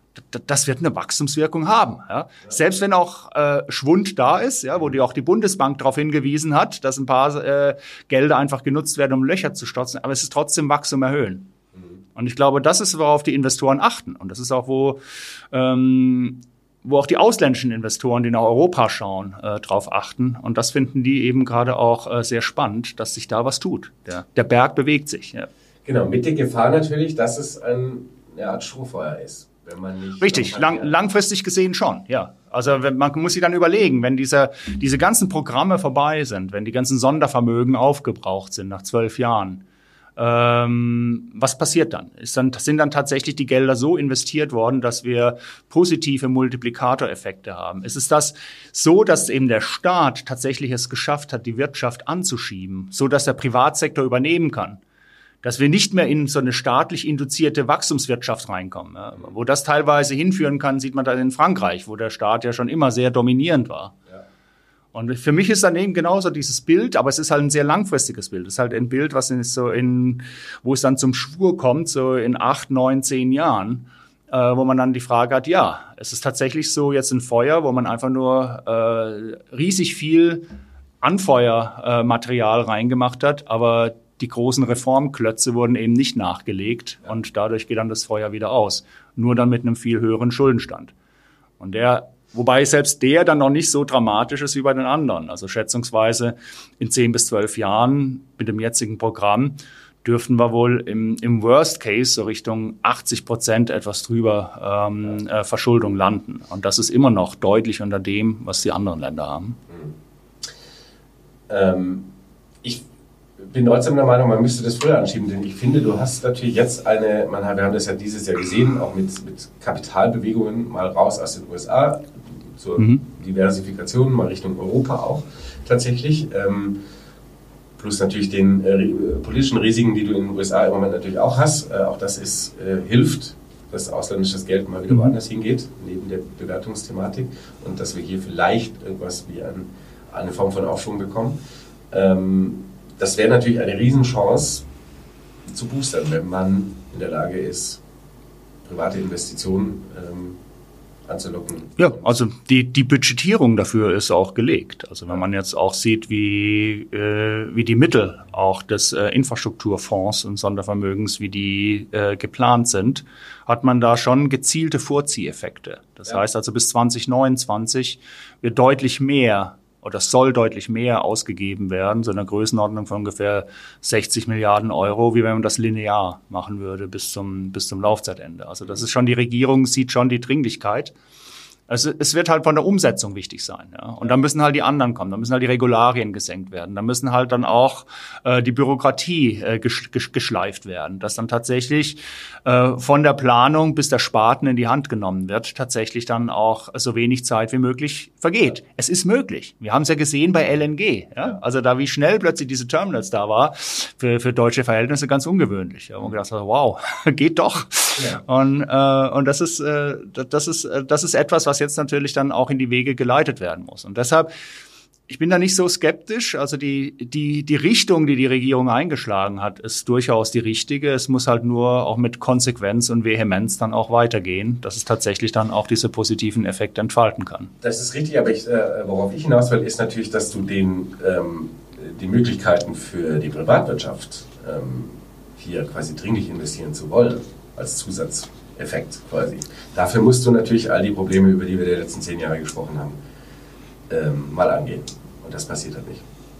Das wird eine Wachstumswirkung haben. Ja. Selbst wenn auch äh, Schwund da ist, ja, wo die auch die Bundesbank darauf hingewiesen hat, dass ein paar äh, Gelder einfach genutzt werden, um Löcher zu stopfen, aber es ist trotzdem Wachstum erhöhen. Mhm. Und ich glaube, das ist, worauf die Investoren achten. Und das ist auch, wo, ähm, wo auch die ausländischen Investoren, die nach Europa schauen, äh, drauf achten. Und das finden die eben gerade auch äh, sehr spannend, dass sich da was tut. Der, der Berg bewegt sich. Ja. Genau, mit der Gefahr natürlich, dass es ein, eine Art Strohfeuer ist. Wenn man nicht Richtig, lang, langfristig gesehen schon, ja. Also wenn, man muss sich dann überlegen, wenn diese, diese ganzen Programme vorbei sind, wenn die ganzen Sondervermögen aufgebraucht sind nach zwölf Jahren, ähm, was passiert dann? Ist dann? Sind dann tatsächlich die Gelder so investiert worden, dass wir positive Multiplikatoreffekte haben? Ist es das so, dass eben der Staat tatsächlich es geschafft hat, die Wirtschaft anzuschieben, so dass der Privatsektor übernehmen kann? Dass wir nicht mehr in so eine staatlich induzierte Wachstumswirtschaft reinkommen. Ja. Wo das teilweise hinführen kann, sieht man dann in Frankreich, wo der Staat ja schon immer sehr dominierend war. Ja. Und für mich ist dann eben genauso dieses Bild, aber es ist halt ein sehr langfristiges Bild. Es ist halt ein Bild, was in, so in, wo es dann zum Schwur kommt, so in acht, neun, zehn Jahren, äh, wo man dann die Frage hat, ja, es ist tatsächlich so jetzt ein Feuer, wo man einfach nur äh, riesig viel Anfeuermaterial äh, reingemacht hat, aber die großen Reformklötze wurden eben nicht nachgelegt, ja. Und dadurch geht dann das Feuer wieder aus. Nur dann mit einem viel höheren Schuldenstand. Und der, wobei selbst der dann noch nicht so dramatisch ist wie bei den anderen. Also schätzungsweise in zehn bis zwölf Jahren mit dem jetzigen Programm dürften wir wohl im, im Worst Case so Richtung achtzig Prozent etwas drüber ähm, äh, Verschuldung landen. Und das ist immer noch deutlich unter dem, was die anderen Länder haben. Mhm. Ähm, ich bin trotzdem der Meinung, man müsste das früher anschieben, denn ich finde, du hast natürlich jetzt eine, man hat, wir haben das ja dieses Jahr gesehen, auch mit, mit Kapitalbewegungen mal raus aus den U S A, zur mhm. Diversifikation, mal Richtung Europa auch tatsächlich. Ähm, plus natürlich den äh, politischen Risiken, die du in den U S A im Moment natürlich auch hast. Äh, auch das ist, äh, hilft, dass ausländisches Geld mal wieder woanders hingeht, neben der Bewertungsthematik, und dass wir hier vielleicht irgendwas wie ein, eine Form von Aufschwung bekommen. Ähm, das wäre natürlich eine Riesenchance zu boostern, wenn man in der Lage ist, private Investitionen ähm, anzulocken. Ja, also die, die Budgetierung dafür ist auch gelegt. Also wenn man jetzt auch sieht, wie, äh, wie die Mittel auch des äh, Infrastrukturfonds und Sondervermögens, wie die äh, geplant sind, hat man da schon gezielte Vorzieheffekte. Das ja. heißt also bis zwanzig neunundzwanzig wird deutlich mehr oder soll deutlich mehr ausgegeben werden, so in der Größenordnung von ungefähr sechzig Milliarden Euro, wie wenn man das linear machen würde bis zum, bis zum Laufzeitende. Also das ist schon, die Regierung sieht schon die Dringlichkeit. Also es wird halt von der Umsetzung wichtig sein. Ja? Und da müssen halt die anderen kommen, da müssen halt die Regularien gesenkt werden, da müssen halt dann auch äh, die Bürokratie äh, gesch gesch geschleift werden, dass dann tatsächlich äh, von der Planung bis der Spaten in die Hand genommen wird, tatsächlich dann auch so wenig Zeit wie möglich vergeht. Ja. Es ist möglich. Wir haben es ja gesehen bei L N G. Ja? Also da, wie schnell plötzlich diese Terminals da war, für, für deutsche Verhältnisse ganz ungewöhnlich. Ja? Und gedacht, wow, geht doch. Ja. Und, äh, und das ist, äh, das ist, äh, das ist etwas, was jetzt natürlich dann auch in die Wege geleitet werden muss. Und deshalb, ich bin da nicht so skeptisch. Also die, die, die Richtung, die die Regierung eingeschlagen hat, ist durchaus die richtige. Es muss halt nur auch mit Konsequenz und Vehemenz dann auch weitergehen, dass es tatsächlich dann auch diese positiven Effekte entfalten kann. Das ist richtig, aber ich, äh, worauf ich hinaus will, ist natürlich, dass du den, ähm, die Möglichkeiten für die Privatwirtschaft ähm, hier quasi dringlich investieren zu wollen, als Zusatzeffekt quasi. Dafür musst du natürlich all die Probleme, über die wir die letzten zehn Jahre gesprochen haben, ähm, mal angehen. Und das passiert halt nicht.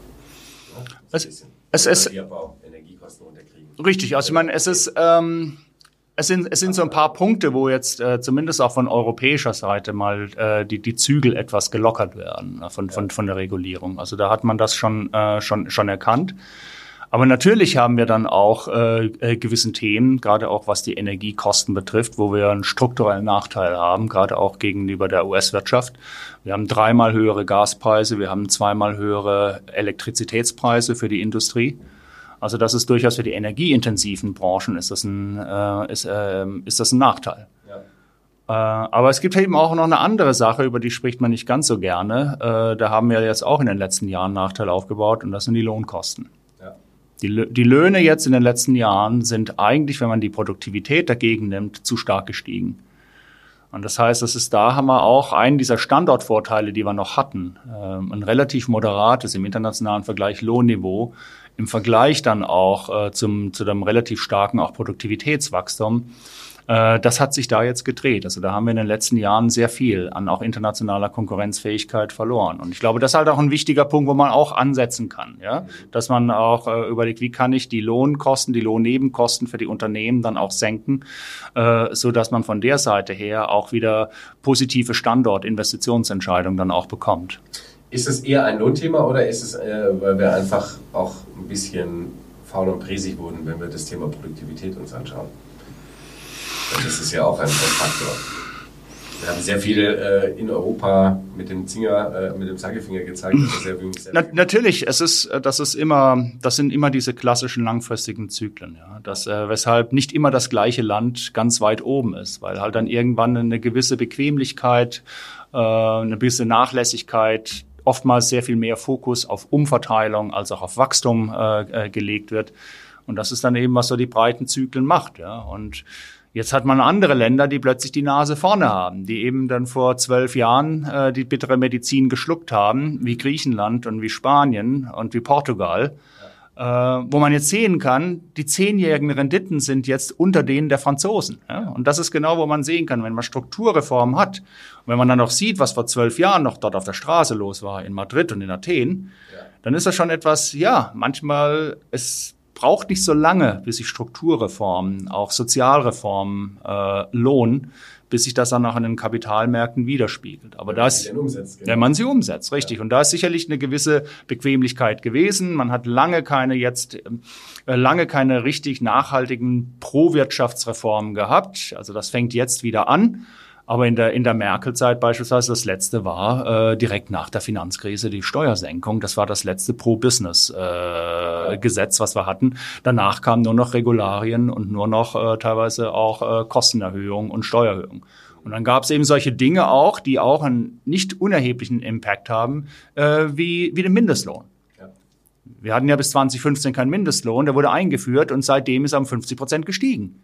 Ja, es, es ist Energiekosten unterkriegen. Richtig, also ich meine, es ist ähm, es sind es sind so ein paar Punkte, wo jetzt äh, zumindest auch von europäischer Seite mal äh, die die Zügel etwas gelockert werden äh, von von von der Regulierung. Also da hat man das schon äh, schon schon erkannt. Aber natürlich haben wir dann auch äh, äh, gewissen Themen, gerade auch was die Energiekosten betrifft, wo wir einen strukturellen Nachteil haben, gerade auch gegenüber der U S-Wirtschaft. Wir haben dreimal höhere Gaspreise, wir haben zweimal höhere Elektrizitätspreise für die Industrie. Also das ist durchaus für die energieintensiven Branchen ist das ein, äh, ist, äh, ist das ein Nachteil. Ja. Äh, aber es gibt eben auch noch eine andere Sache, über die spricht man nicht ganz so gerne. Äh, da haben wir jetzt auch in den letzten Jahren Nachteil aufgebaut, und das sind die Lohnkosten. Die, die Löhne jetzt in den letzten Jahren sind eigentlich, wenn man die Produktivität dagegen nimmt, zu stark gestiegen. Und das heißt, das ist, da haben wir auch einen dieser Standortvorteile, die wir noch hatten, ähm, ein relativ moderates im internationalen Vergleich Lohnniveau, im Vergleich dann auch äh, zum, zu dem relativ starken auch Produktivitätswachstum. Äh, das hat sich da jetzt gedreht. Also da haben wir in den letzten Jahren sehr viel an auch internationaler Konkurrenzfähigkeit verloren. Und ich glaube, das ist halt auch ein wichtiger Punkt, wo man auch ansetzen kann, ja, dass man auch äh, überlegt, wie kann ich die Lohnkosten, die Lohnnebenkosten für die Unternehmen dann auch senken, äh, so dass man von der Seite her auch wieder positive Standortinvestitionsentscheidungen dann auch bekommt. Ist es eher ein Lohnthema oder ist es, äh, weil wir einfach auch ein bisschen faul und präsig wurden, wenn wir das Thema Produktivität uns anschauen? Das ist ja auch ein, ein Faktor. Wir haben sehr viel äh, in Europa mit dem Zinger, äh, mit dem Zeigefinger gezeigt. Dass sehr wenig, sehr Na, natürlich, es ist, das ist immer, das sind immer diese klassischen langfristigen Zyklen, ja. Das, äh, weshalb nicht immer das gleiche Land ganz weit oben ist, weil halt dann irgendwann eine gewisse Bequemlichkeit, äh, eine gewisse Nachlässigkeit, oftmals sehr viel mehr Fokus auf Umverteilung als auch auf Wachstum äh, äh, gelegt wird. Und das ist dann eben, was so die breiten Zyklen macht, ja. Und jetzt hat man andere Länder, die plötzlich die Nase vorne haben, die eben dann vor zwölf Jahren äh, die bittere Medizin geschluckt haben, wie Griechenland und wie Spanien und wie Portugal, ja. äh, wo man jetzt sehen kann, die zehnjährigen Renditen sind jetzt unter denen der Franzosen. Ja? Und das ist genau, wo man sehen kann, wenn man Strukturreformen hat und wenn man dann noch sieht, was vor zwölf Jahren noch dort auf der Straße los war, in Madrid und in Athen, ja. dann ist das schon etwas, ja, manchmal es braucht nicht so lange, bis sich Strukturreformen, auch Sozialreformen äh, lohnen, bis sich das dann auch in den Kapitalmärkten widerspiegelt. Aber da ist, umsetzt, genau. wenn man sie umsetzt, richtig. Ja. Und da ist sicherlich eine gewisse Bequemlichkeit gewesen. Man hat lange keine jetzt äh, lange keine richtig nachhaltigen Pro-Wirtschaftsreformen gehabt. Also das fängt jetzt wieder an. Aber in der, in der Merkel-Zeit beispielsweise, das letzte war äh, direkt nach der Finanzkrise die Steuersenkung. Das war das letzte Pro-Business-Gesetz, äh, was wir hatten. Danach kamen nur noch Regularien und nur noch äh, teilweise auch äh, Kostenerhöhung und Steuererhöhung. Und dann gab es eben solche Dinge auch, die auch einen nicht unerheblichen Impact haben, äh, wie, wie den Mindestlohn. Ja. Wir hatten ja bis zwanzig fünfzehn keinen Mindestlohn, der wurde eingeführt und seitdem ist er um fünfzig Prozent gestiegen.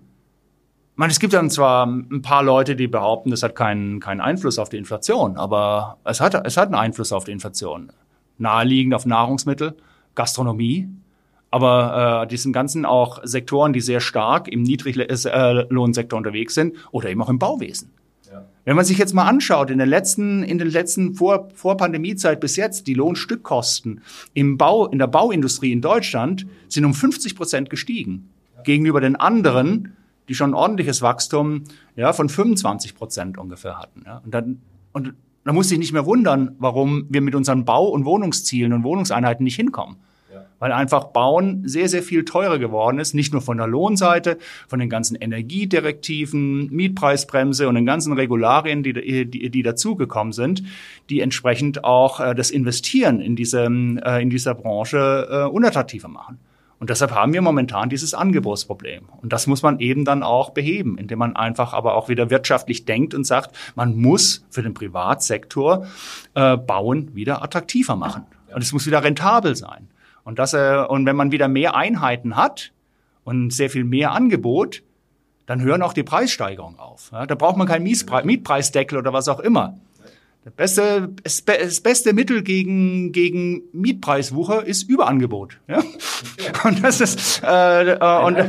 Ich meine, es gibt dann zwar ein paar Leute, die behaupten, das hat keinen, keinen Einfluss auf die Inflation, aber es hat, es hat einen Einfluss auf die Inflation. Naheliegend auf Nahrungsmittel, Gastronomie, aber äh, diesen ganzen auch Sektoren, die sehr stark im Niedriglohnsektor unterwegs sind oder eben auch im Bauwesen. Ja. Wenn man sich jetzt mal anschaut, in den letzten, in den letzten vor, vor Pandemiezeit bis jetzt, die Lohnstückkosten im Bau, in der Bauindustrie in Deutschland sind um fünfzig Prozent gestiegen. Ja. Gegenüber den anderen, die schon ein ordentliches Wachstum ja, von fünfundzwanzig Prozent ungefähr hatten. Ja. Und dann, und dann muss ich nicht mehr wundern, warum wir mit unseren Bau- und Wohnungszielen und Wohnungseinheiten nicht hinkommen. Ja. Weil einfach Bauen sehr, sehr viel teurer geworden ist, nicht nur von der Lohnseite, von den ganzen Energiedirektiven, Mietpreisbremse und den ganzen Regularien, die, die, die dazugekommen sind, die entsprechend auch äh, das Investieren in, diesem, äh, in dieser Branche äh, unattraktiver machen. Und deshalb haben wir momentan dieses Angebotsproblem. Und das muss man eben dann auch beheben, indem man einfach aber auch wieder wirtschaftlich denkt und sagt, man muss für den Privatsektor äh, Bauen wieder attraktiver machen. Und es muss wieder rentabel sein. Und, das, äh, und wenn man wieder mehr Einheiten hat und sehr viel mehr Angebot, dann hören auch die Preissteigerungen auf. Ja, da braucht man keinen Mietpre- Mietpreisdeckel oder was auch immer. Das beste, das beste Mittel gegen, gegen Mietpreiswucher ist Überangebot. Ja? Und das ist, äh, äh, und,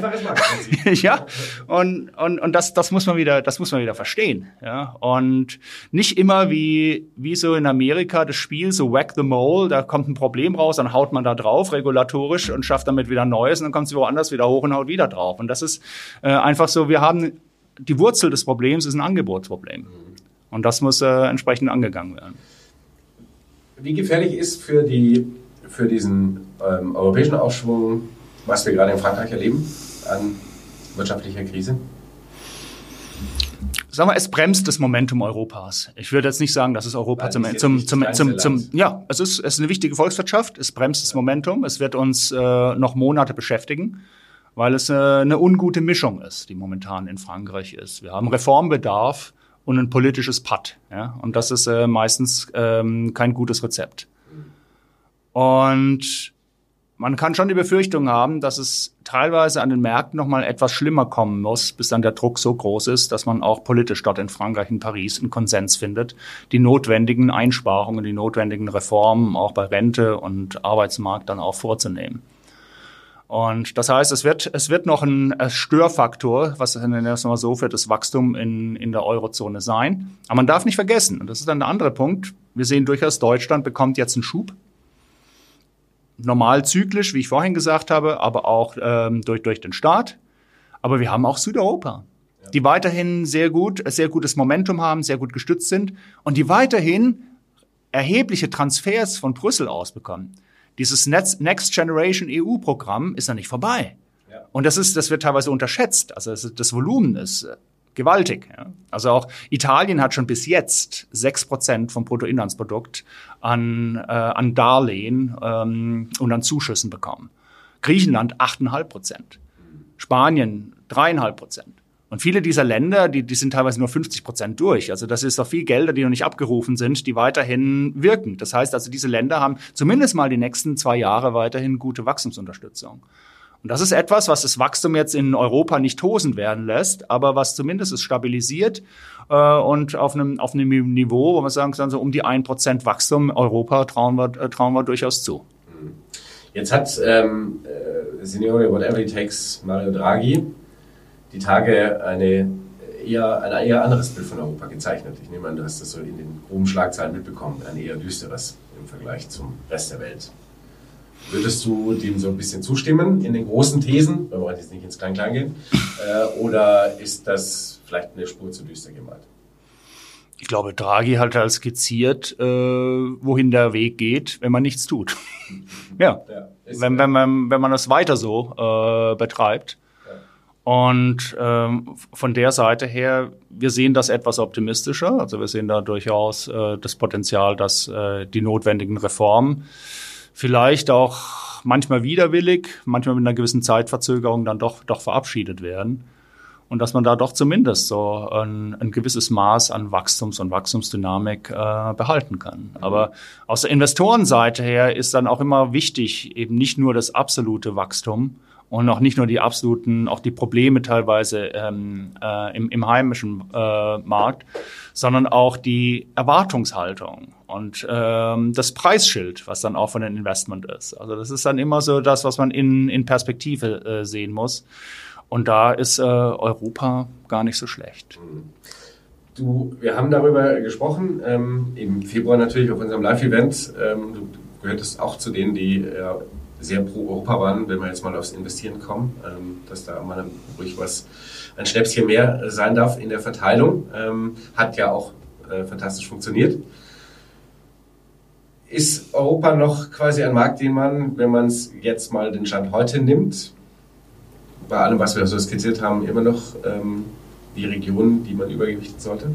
ja, und, und, und das, das muss man wieder, das muss man wieder verstehen. Ja? Und nicht immer wie, wie so in Amerika das Spiel, so whack the mole, da kommt ein Problem raus, dann haut man da drauf, regulatorisch, und schafft damit wieder Neues, und dann kommt es woanders wieder hoch und haut wieder drauf. Und das ist äh, einfach so, wir haben, die Wurzel des Problems ist ein Angebotsproblem. Und das muss äh, entsprechend angegangen werden. Wie gefährlich ist für, die, für diesen ähm, europäischen Aufschwung, was wir gerade in Frankreich erleben, an wirtschaftlicher Krise? Sagen wir, es bremst das Momentum Europas. Ich würde jetzt nicht sagen, dass es Europa Nein, zum, zum, zum, zum, zum, ja, es ist, es ist eine wichtige Volkswirtschaft. Es bremst das Momentum. Es wird uns äh, noch Monate beschäftigen, weil es äh, eine ungute Mischung ist, die momentan in Frankreich ist. Wir haben Reformbedarf und ein politisches Patt. Ja? Und das ist äh, meistens ähm, kein gutes Rezept. Und man kann schon die Befürchtung haben, dass es teilweise an den Märkten noch mal etwas schlimmer kommen muss, bis dann der Druck so groß ist, dass man auch politisch dort in Frankreich, in Paris, einen Konsens findet, die notwendigen Einsparungen, die notwendigen Reformen auch bei Rente und Arbeitsmarkt dann auch vorzunehmen. Und das heißt, es wird, es wird noch ein Störfaktor, was nennen wir das mal so, für das Wachstum in, in der Eurozone sein. Aber man darf nicht vergessen, und das ist dann der andere Punkt, wir sehen durchaus, Deutschland bekommt jetzt einen Schub. Normal zyklisch, wie ich vorhin gesagt habe, aber auch ähm, durch, durch den Staat. Aber wir haben auch Südeuropa, ja, die weiterhin sehr gut, sehr gutes Momentum haben, sehr gut gestützt sind und die weiterhin erhebliche Transfers von Brüssel aus bekommen. Dieses Next Generation E U-Programm ist noch nicht vorbei. Ja. Und das ist, das wird teilweise unterschätzt. Also das, das Volumen ist äh, gewaltig. Ja. Also auch Italien hat schon bis jetzt sechs Prozent vom Bruttoinlandsprodukt an, äh, an Darlehen ähm, und an Zuschüssen bekommen. Griechenland acht Komma fünf Prozent. Spanien drei Komma fünf Prozent. Und viele dieser Länder, die, die sind teilweise nur fünfzig Prozent durch. Also das ist doch viel Gelder, die noch nicht abgerufen sind, die weiterhin wirken. Das heißt also, diese Länder haben zumindest mal die nächsten zwei Jahre weiterhin gute Wachstumsunterstützung. Und das ist etwas, was das Wachstum jetzt in Europa nicht tosend werden lässt, aber was zumindest es stabilisiert äh, und auf einem, auf einem Niveau, wo man sagen kann, so um die ein Prozent Wachstum Europa trauen wir, äh, trauen wir durchaus zu. Jetzt hat ähm, äh, Signore Whatever It Takes Mario Draghi die Tage eine eher, ein eher anderes Bild von Europa gezeichnet. Ich nehme an, du hast das so in den groben Schlagzeilen mitbekommen, ein eher düsteres im Vergleich zum Rest der Welt. Würdest du dem so ein bisschen zustimmen in den großen Thesen, wir wollen jetzt nicht ins Klein-Klein gehen, äh, oder ist das vielleicht eine Spur zu düster gemalt? Ich glaube, Draghi hat halt skizziert, äh, wohin der Weg geht, wenn man nichts tut. ja, ja wenn, wenn, man, wenn man das weiter so äh, betreibt. Und ähm, von der Seite her, wir sehen das etwas optimistischer. Also wir sehen da durchaus äh, das Potenzial, dass äh, die notwendigen Reformen vielleicht auch manchmal widerwillig, manchmal mit einer gewissen Zeitverzögerung dann doch, doch verabschiedet werden. Und dass man da doch zumindest so ein, ein gewisses Maß an Wachstums- und Wachstumsdynamik äh, behalten kann. Aber aus der Investorenseite her ist dann auch immer wichtig, eben nicht nur das absolute Wachstum und auch nicht nur die absoluten, auch die Probleme teilweise ähm, äh, im, im heimischen äh, Markt, sondern auch die Erwartungshaltung und ähm, das Preisschild, was dann auch von dem Investment ist. Also das ist dann immer so das, was man in, in Perspektive äh, sehen muss. Und da ist äh, Europa gar nicht so schlecht. Du, wir haben darüber gesprochen, ähm, im Februar natürlich auf unserem Live-Event. Ähm, du gehörtest auch zu denen, die äh, sehr pro Europa waren, wenn wir jetzt mal aufs Investieren kommen, ähm, dass da mal ruhig was, ein Schnäpschen mehr sein darf in der Verteilung. Ähm, hat ja auch äh, fantastisch funktioniert. Ist Europa noch quasi ein Markt, den man, wenn man es jetzt mal den Stand heute nimmt, bei allem, was wir so skizziert haben, immer noch ähm, die Region, die man übergewichten sollte?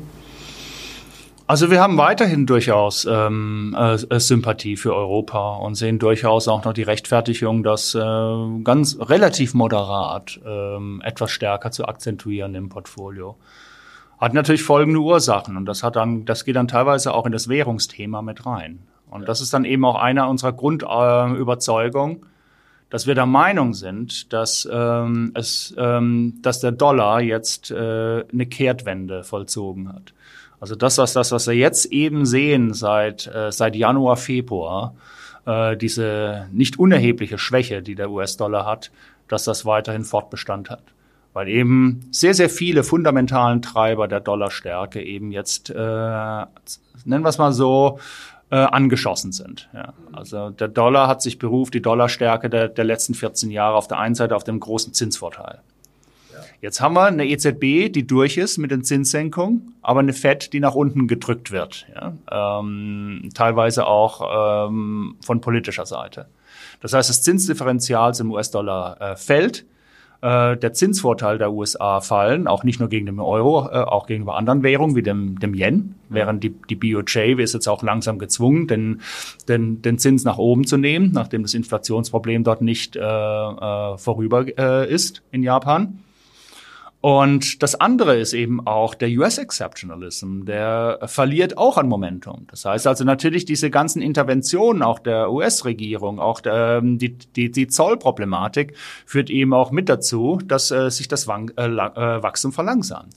Also wir haben weiterhin durchaus ähm, äh, Sympathie für Europa und sehen durchaus auch noch die Rechtfertigung, das äh, ganz relativ moderat ähm, etwas stärker zu akzentuieren im Portfolio. Hat natürlich folgende Ursachen und das hat dann, das geht dann teilweise auch in das Währungsthema mit rein. Und ja. Das ist dann eben auch einer unserer Grundüberzeugungen, äh, dass wir der Meinung sind, dass ähm, es, ähm, dass der Dollar jetzt äh, eine Kehrtwende vollzogen hat. Also das, was das, was wir jetzt eben sehen seit äh, seit Januar, Februar, äh, diese nicht unerhebliche Schwäche, die der U S-Dollar hat, dass das weiterhin Fortbestand hat, weil eben sehr sehr viele fundamentalen Treiber der Dollarstärke eben jetzt, äh, nennen wir es mal so, Äh, angeschossen sind. Ja. Also der Dollar hat sich beruft, die Dollarstärke der, der letzten vierzehn Jahre auf der einen Seite auf dem großen Zinsvorteil. Ja. Jetzt haben wir eine E Z B, die durch ist mit den Zinssenkungen, aber eine Fed, die nach unten gedrückt wird. Ja. Ähm, teilweise auch ähm, von politischer Seite. Das heißt, das Zinsdifferenzial im U S-Dollar äh, fällt. Der Zinsvorteil der U S A fallen, auch nicht nur gegen den Euro, äh, auch gegenüber anderen Währungen wie dem, dem Yen, während die, die B O J ist jetzt auch langsam gezwungen, den, den, den Zins nach oben zu nehmen, nachdem das Inflationsproblem dort nicht äh, äh, vorüber äh, ist in Japan. Und das andere ist eben auch der U S-Exceptionalism, der verliert auch an Momentum. Das heißt also natürlich diese ganzen Interventionen auch der U S-Regierung, auch der, die, die, die Zollproblematik führt eben auch mit dazu, dass äh, sich das Wang, äh, Wachstum verlangsamt.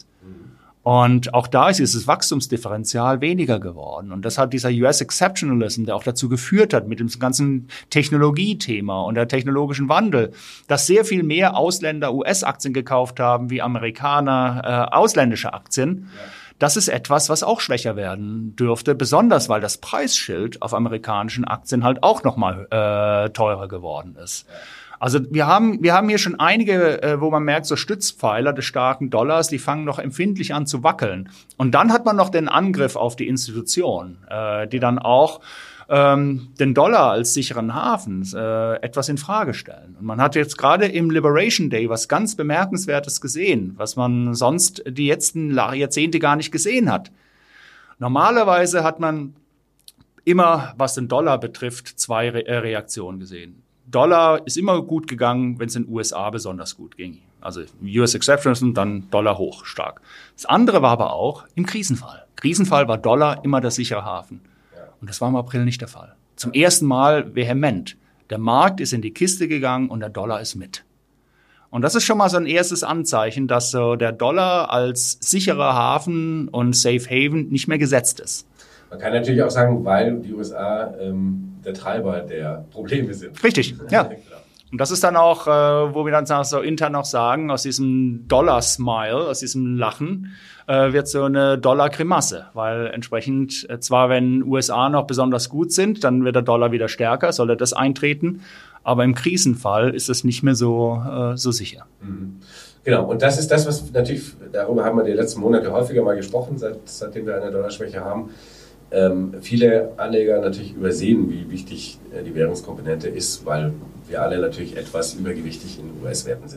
Und auch da ist dieses Wachstumsdifferenzial weniger geworden. Und das hat dieser U S-Exceptionalism, der auch dazu geführt hat mit dem ganzen Technologiethema und der technologischen Wandel, dass sehr viel mehr Ausländer U S-Aktien gekauft haben wie Amerikaner äh, ausländische Aktien. Ja. Das ist etwas, was auch schwächer werden dürfte, besonders weil das Preisschild auf amerikanischen Aktien halt auch nochmal äh, teurer geworden ist. Ja. Also wir haben wir haben hier schon einige, äh, wo man merkt, so Stützpfeiler des starken Dollars, die fangen noch empfindlich an zu wackeln. Und dann hat man noch den Angriff auf die Institution, äh, die dann auch ähm, den Dollar als sicheren Hafen äh, etwas in Frage stellen. Und man hat jetzt gerade im Liberation Day was ganz Bemerkenswertes gesehen, was man sonst die letzten Jahrzehnte gar nicht gesehen hat. Normalerweise hat man immer, was den Dollar betrifft, zwei Re- äh, Reaktionen gesehen. Dollar ist immer gut gegangen, wenn es in den U S A besonders gut ging. Also U S Exceptionalism, dann Dollar hoch, stark. Das andere war aber auch im Krisenfall. Krisenfall war Dollar immer der sichere Hafen. Und das war im April nicht der Fall. Zum ersten Mal vehement. Der Markt ist in die Kiste gegangen und der Dollar ist mit. Und das ist schon mal so ein erstes Anzeichen, dass so der Dollar als sicherer Hafen und Safe Haven nicht mehr gesetzt ist. Man kann natürlich auch sagen, weil die U S A ähm, der Treiber der Probleme sind. Richtig, ja. Und das ist dann auch, äh, wo wir dann so intern auch sagen, aus diesem Dollar-Smile, aus diesem Lachen, äh, wird so eine Dollar-Grimasse. Weil entsprechend, äh, zwar wenn U S A noch besonders gut sind, dann wird der Dollar wieder stärker, sollte das eintreten. Aber im Krisenfall ist es nicht mehr so, äh, so sicher. Mhm. Genau, und das ist das, was natürlich, darüber haben wir die letzten Monate häufiger mal gesprochen, seit, seitdem wir eine Dollarschwäche haben. Ähm, viele Anleger natürlich übersehen, wie wichtig äh, die Währungskomponente ist, weil wir alle natürlich etwas übergewichtig in U S-Werten sind.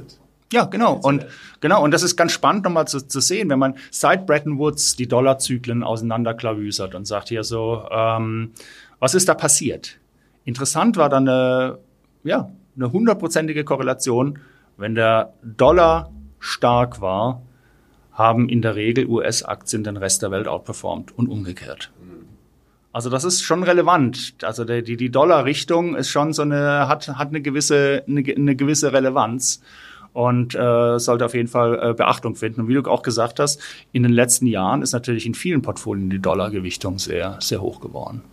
Ja, genau. Und genau. Und das ist ganz spannend nochmal zu, zu sehen, wenn man seit Bretton Woods die Dollarzyklen auseinanderklavüsert und sagt hier so, ähm, was ist da passiert? Interessant war dann eine, ja, eine hundertprozentige Korrelation. Wenn der Dollar stark war, haben in der Regel U S-Aktien den Rest der Welt outperformt und umgekehrt. Also das ist schon relevant. Also die, die, die Dollar-Richtung ist schon so eine, hat, hat eine gewisse, eine, eine gewisse Relevanz und äh, sollte auf jeden Fall äh, Beachtung finden. Und wie du auch gesagt hast, in den letzten Jahren ist natürlich in vielen Portfolien die Dollar-Gewichtung sehr, sehr hoch geworden.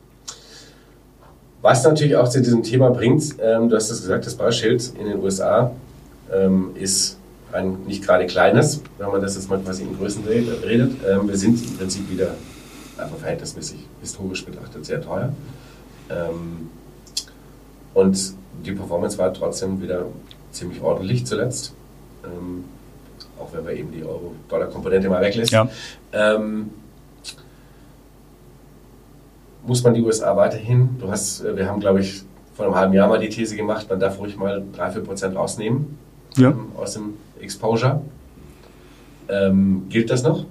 Was natürlich auch zu diesem Thema bringt, ähm, du hast es gesagt, das Preisschild in den U S A ähm, ist ein nicht gerade kleines, wenn man das jetzt mal quasi in Größen redet. Ähm, wir sind im Prinzip wieder einfach verhältnismäßig historisch betrachtet sehr teuer. Ähm, und die Performance war trotzdem wieder ziemlich ordentlich zuletzt. Ähm, auch wenn man eben die Euro-Dollar-Komponente mal weglässt. Ja. Ähm, muss man die U S A weiterhin, du hast, wir haben glaube ich vor einem halben Jahr mal die These gemacht, man darf ruhig mal drei bis vier Prozent rausnehmen ja. ähm, aus dem Exposure. Ähm, gilt das noch?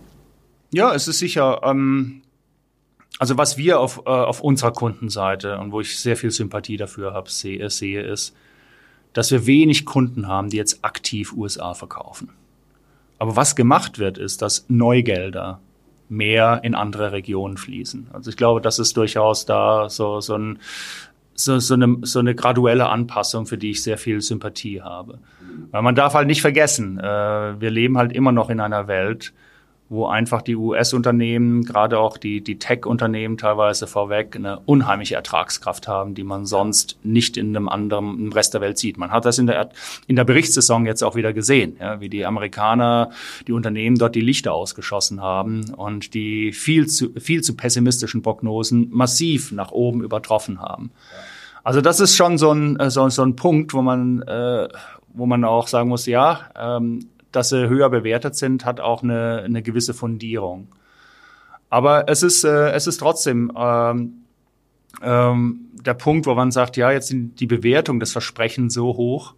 Ja, es ist sicher, ähm, also was wir auf, äh, auf unserer Kundenseite und wo ich sehr viel Sympathie dafür habe, sehe, sehe, ist, dass wir wenig Kunden haben, die jetzt aktiv U S A verkaufen. Aber was gemacht wird, ist, dass Neugelder mehr in andere Regionen fließen. Also ich glaube, das ist durchaus da so, so, ein, so, so, eine, so eine graduelle Anpassung, für die ich sehr viel Sympathie habe. Weil man darf halt nicht vergessen, äh, wir leben halt immer noch in einer Welt, wo einfach die U S-Unternehmen, gerade auch die, die Tech-Unternehmen teilweise vorweg, eine unheimliche Ertragskraft haben, die man sonst nicht in einem anderen, im Rest der Welt sieht. Man hat das in der, in der Berichtssaison jetzt auch wieder gesehen, ja, wie die Amerikaner, die Unternehmen dort die Lichter ausgeschossen haben und die viel zu, viel zu pessimistischen Prognosen massiv nach oben übertroffen haben. Also das ist schon so ein, so, so ein Punkt, wo man, äh, wo man auch sagen muss, ja, ähm, dass sie höher bewertet sind, hat auch eine, eine gewisse Fundierung. Aber es ist, äh, es ist trotzdem ähm, ähm, der Punkt, wo man sagt, ja, jetzt sind die Bewertung des Versprechens so hoch.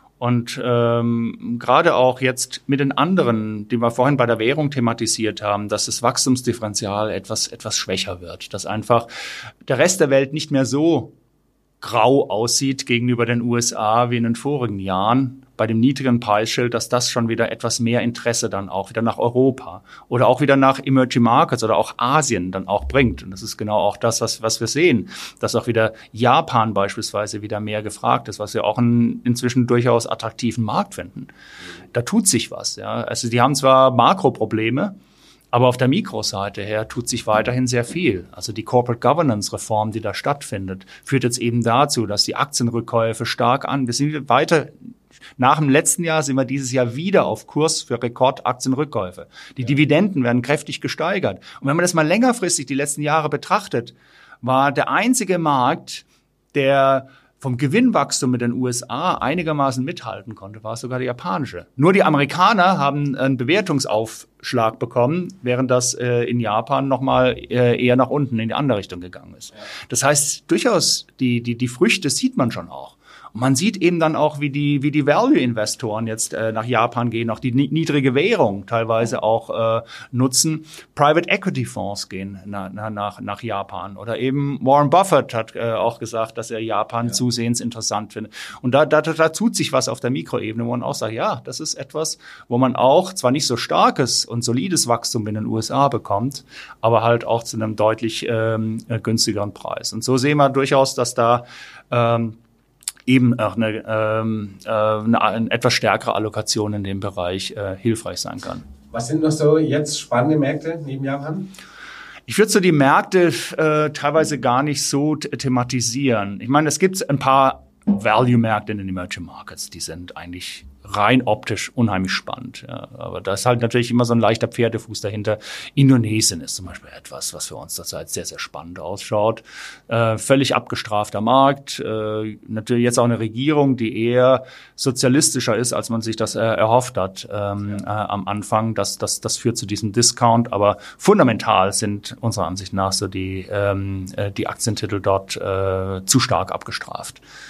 Und ähm, gerade auch jetzt mit den anderen, die wir vorhin bei der Währung thematisiert haben, dass das Wachstumsdifferenzial etwas, etwas schwächer wird. Dass einfach der Rest der Welt nicht mehr so grau aussieht gegenüber den U S A wie in den vorigen Jahren. Bei dem niedrigen Preisschild, dass das schon wieder etwas mehr Interesse dann auch wieder nach Europa oder auch wieder nach Emerging Markets oder auch Asien dann auch bringt. Und das ist genau auch das, was, was wir sehen, dass auch wieder Japan beispielsweise wieder mehr gefragt ist, was wir auch einen inzwischen durchaus attraktiven Markt finden. Da tut sich was, ja. Also die haben zwar Makroprobleme, aber auf der Mikroseite her tut sich weiterhin sehr viel. Also die Corporate Governance Reform, die da stattfindet, führt jetzt eben dazu, dass die Aktienrückkäufe stark an, wir sind weiter. Nach dem letzten Jahr sind wir dieses Jahr wieder auf Kurs für Rekordaktienrückkäufe. Die ja. Dividenden werden kräftig gesteigert. Und wenn man das mal längerfristig die letzten Jahre betrachtet, war der einzige Markt, der vom Gewinnwachstum mit den U S A einigermaßen mithalten konnte, war sogar der japanische. Nur die Amerikaner haben einen Bewertungsaufschlag bekommen, während das äh, in Japan nochmal äh, eher nach unten in die andere Richtung gegangen ist. Ja. Das heißt, durchaus die, die, die Früchte sieht man schon auch. Und man sieht eben dann auch, wie die, wie die Value-Investoren jetzt äh, nach Japan gehen, auch die niedrige Währung teilweise auch äh, nutzen. Private-Equity-Fonds gehen na, na, nach, nach Japan. Oder eben Warren Buffett hat äh, auch gesagt, dass er Japan ja. zusehends interessant findet. Und da, da, da tut sich was auf der Mikroebene, wo man auch sagt, ja, das ist etwas, wo man auch zwar nicht so starkes und solides Wachstum in den U S A bekommt, aber halt auch zu einem deutlich ähm, günstigeren Preis. Und so sehen wir durchaus, dass da ähm, eben auch eine, ähm, äh, eine, eine etwas stärkere Allokation in dem Bereich äh, hilfreich sein kann. Was sind noch so jetzt spannende Märkte neben Japan? Ich würde so die Märkte äh, teilweise gar nicht so t- thematisieren. Ich meine, es gibt ein paar Value-Märkte in den Emerging Markets, die sind eigentlich rein optisch unheimlich spannend. Ja. Aber da ist halt natürlich immer so ein leichter Pferdefuß dahinter. Indonesien ist zum Beispiel etwas, was für uns zurzeit sehr, sehr spannend ausschaut. Äh, völlig abgestrafter Markt. Äh, natürlich jetzt auch eine Regierung, die eher sozialistischer ist, als man sich das äh, erhofft hat ähm, äh, am Anfang. Das, das, das führt zu diesem Discount. Aber fundamental sind unserer Ansicht nach so die, ähm, die Aktientitel dort äh, zu stark abgestraft.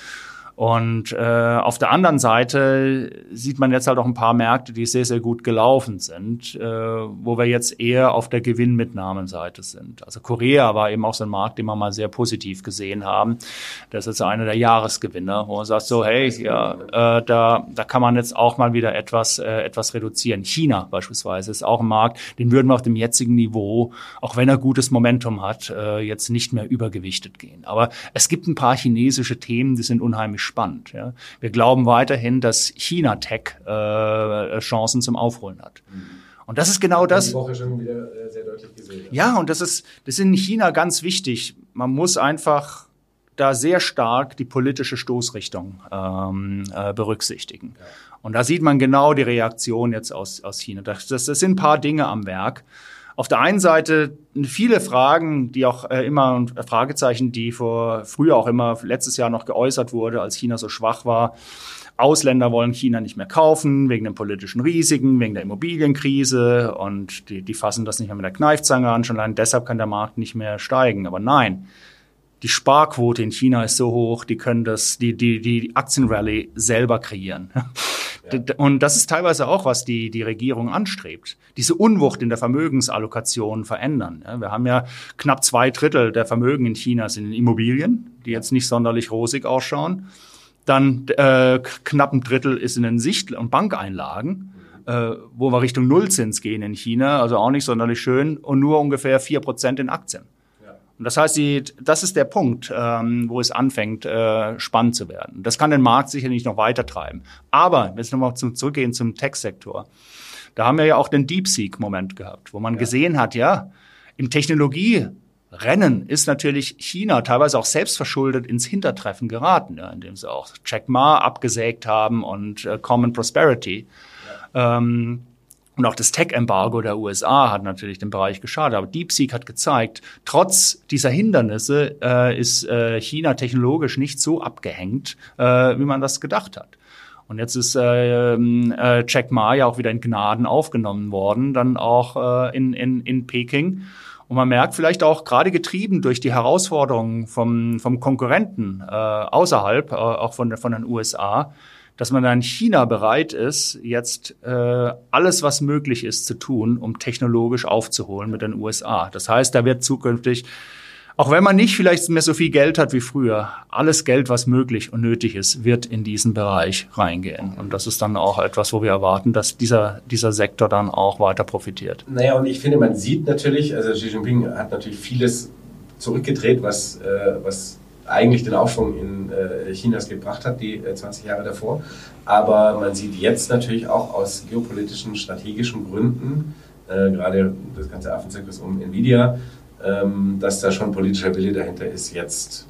Und äh, auf der anderen Seite sieht man jetzt halt auch ein paar Märkte, die sehr, sehr gut gelaufen sind, äh, wo wir jetzt eher auf der Gewinnmitnahmenseite sind. Also Korea war eben auch so ein Markt, den wir mal sehr positiv gesehen haben. Das ist jetzt einer der Jahresgewinner, wo man sagt so, hey, ja, äh, da, da kann man jetzt auch mal wieder etwas, äh, etwas reduzieren. China beispielsweise ist auch ein Markt, den würden wir auf dem jetzigen Niveau, auch wenn er gutes Momentum hat, äh, jetzt nicht mehr übergewichtet gehen. Aber es gibt ein paar chinesische Themen, die sind unheimlich spannend. Ja. Wir glauben weiterhin, dass China-Tech äh, Chancen zum Aufholen hat. Mhm. Und das ist genau das. Die Woche schon wieder äh, sehr deutlich gesehen. Ja, und das ist, das ist in China ganz wichtig. Man muss einfach da sehr stark die politische Stoßrichtung ähm, äh, berücksichtigen. Ja. Und da sieht man genau die Reaktion jetzt aus, aus China. Das, das, das sind ein paar Dinge am Werk. Auf der einen Seite viele Fragen, die auch äh, immer, Fragezeichen, die vor früher auch immer letztes Jahr noch geäußert wurde, als China so schwach war. Ausländer wollen China nicht mehr kaufen, wegen den politischen Risiken, wegen der Immobilienkrise und die, die fassen das nicht mehr mit der Kneifzange an. Schon allein deshalb kann der Markt nicht mehr steigen. Aber nein, die Sparquote in China ist so hoch, die können das, die, die, die Aktienrallye selber kreieren. Ja. Und das ist teilweise auch, was die, die Regierung anstrebt. Diese Unwucht in der Vermögensallokation verändern. Ja, wir haben ja knapp zwei Drittel der Vermögen in China sind in Immobilien, die jetzt nicht sonderlich rosig ausschauen. Dann äh, knapp ein Drittel ist in den Sicht- und Bankeinlagen, äh, wo wir Richtung Nullzins gehen in China, also auch nicht sonderlich schön, und nur ungefähr vier Prozent in Aktien. Und das heißt, die, das ist der Punkt, ähm, wo es anfängt, äh, spannend zu werden. Das kann den Markt sicherlich noch weiter treiben. Aber, wenn wir nochmal zum, zurückgehen zum Tech-Sektor, da haben wir ja auch den DeepSeek-Moment gehabt, wo man ja. gesehen hat, ja, im Technologierennen ist natürlich China teilweise auch selbstverschuldet ins Hintertreffen geraten, ja, indem sie auch Jack Ma abgesägt haben und äh, Common Prosperity. Ja. Ähm, Und auch das Tech-Embargo der U S A hat natürlich den Bereich geschadet. Aber DeepSeek hat gezeigt, trotz dieser Hindernisse äh, ist äh, China technologisch nicht so abgehängt, äh, wie man das gedacht hat. Und jetzt ist äh, äh, Jack Ma ja auch wieder in Gnaden aufgenommen worden, dann auch äh, in, in, in Peking. Und man merkt vielleicht auch, gerade getrieben durch die Herausforderungen vom, vom Konkurrenten äh, außerhalb, äh, auch von, von den U S A, dass man dann in China bereit ist, jetzt äh, alles, was möglich ist, zu tun, um technologisch aufzuholen mit den U S A. Das heißt, da wird zukünftig, auch wenn man nicht vielleicht mehr so viel Geld hat wie früher, alles Geld, was möglich und nötig ist, wird in diesen Bereich reingehen. Und das ist dann auch etwas, wo wir erwarten, dass dieser, dieser Sektor dann auch weiter profitiert. Naja, und ich finde, man sieht natürlich, also Xi Jinping hat natürlich vieles zurückgedreht, was, äh, was eigentlich den Aufschwung in äh, Chinas gebracht hat, die äh, zwanzig Jahre davor. Aber man sieht jetzt natürlich auch aus geopolitischen, strategischen Gründen, äh, gerade das ganze Affenzirkus um Nvidia, ähm, dass da schon politischer Wille dahinter ist, jetzt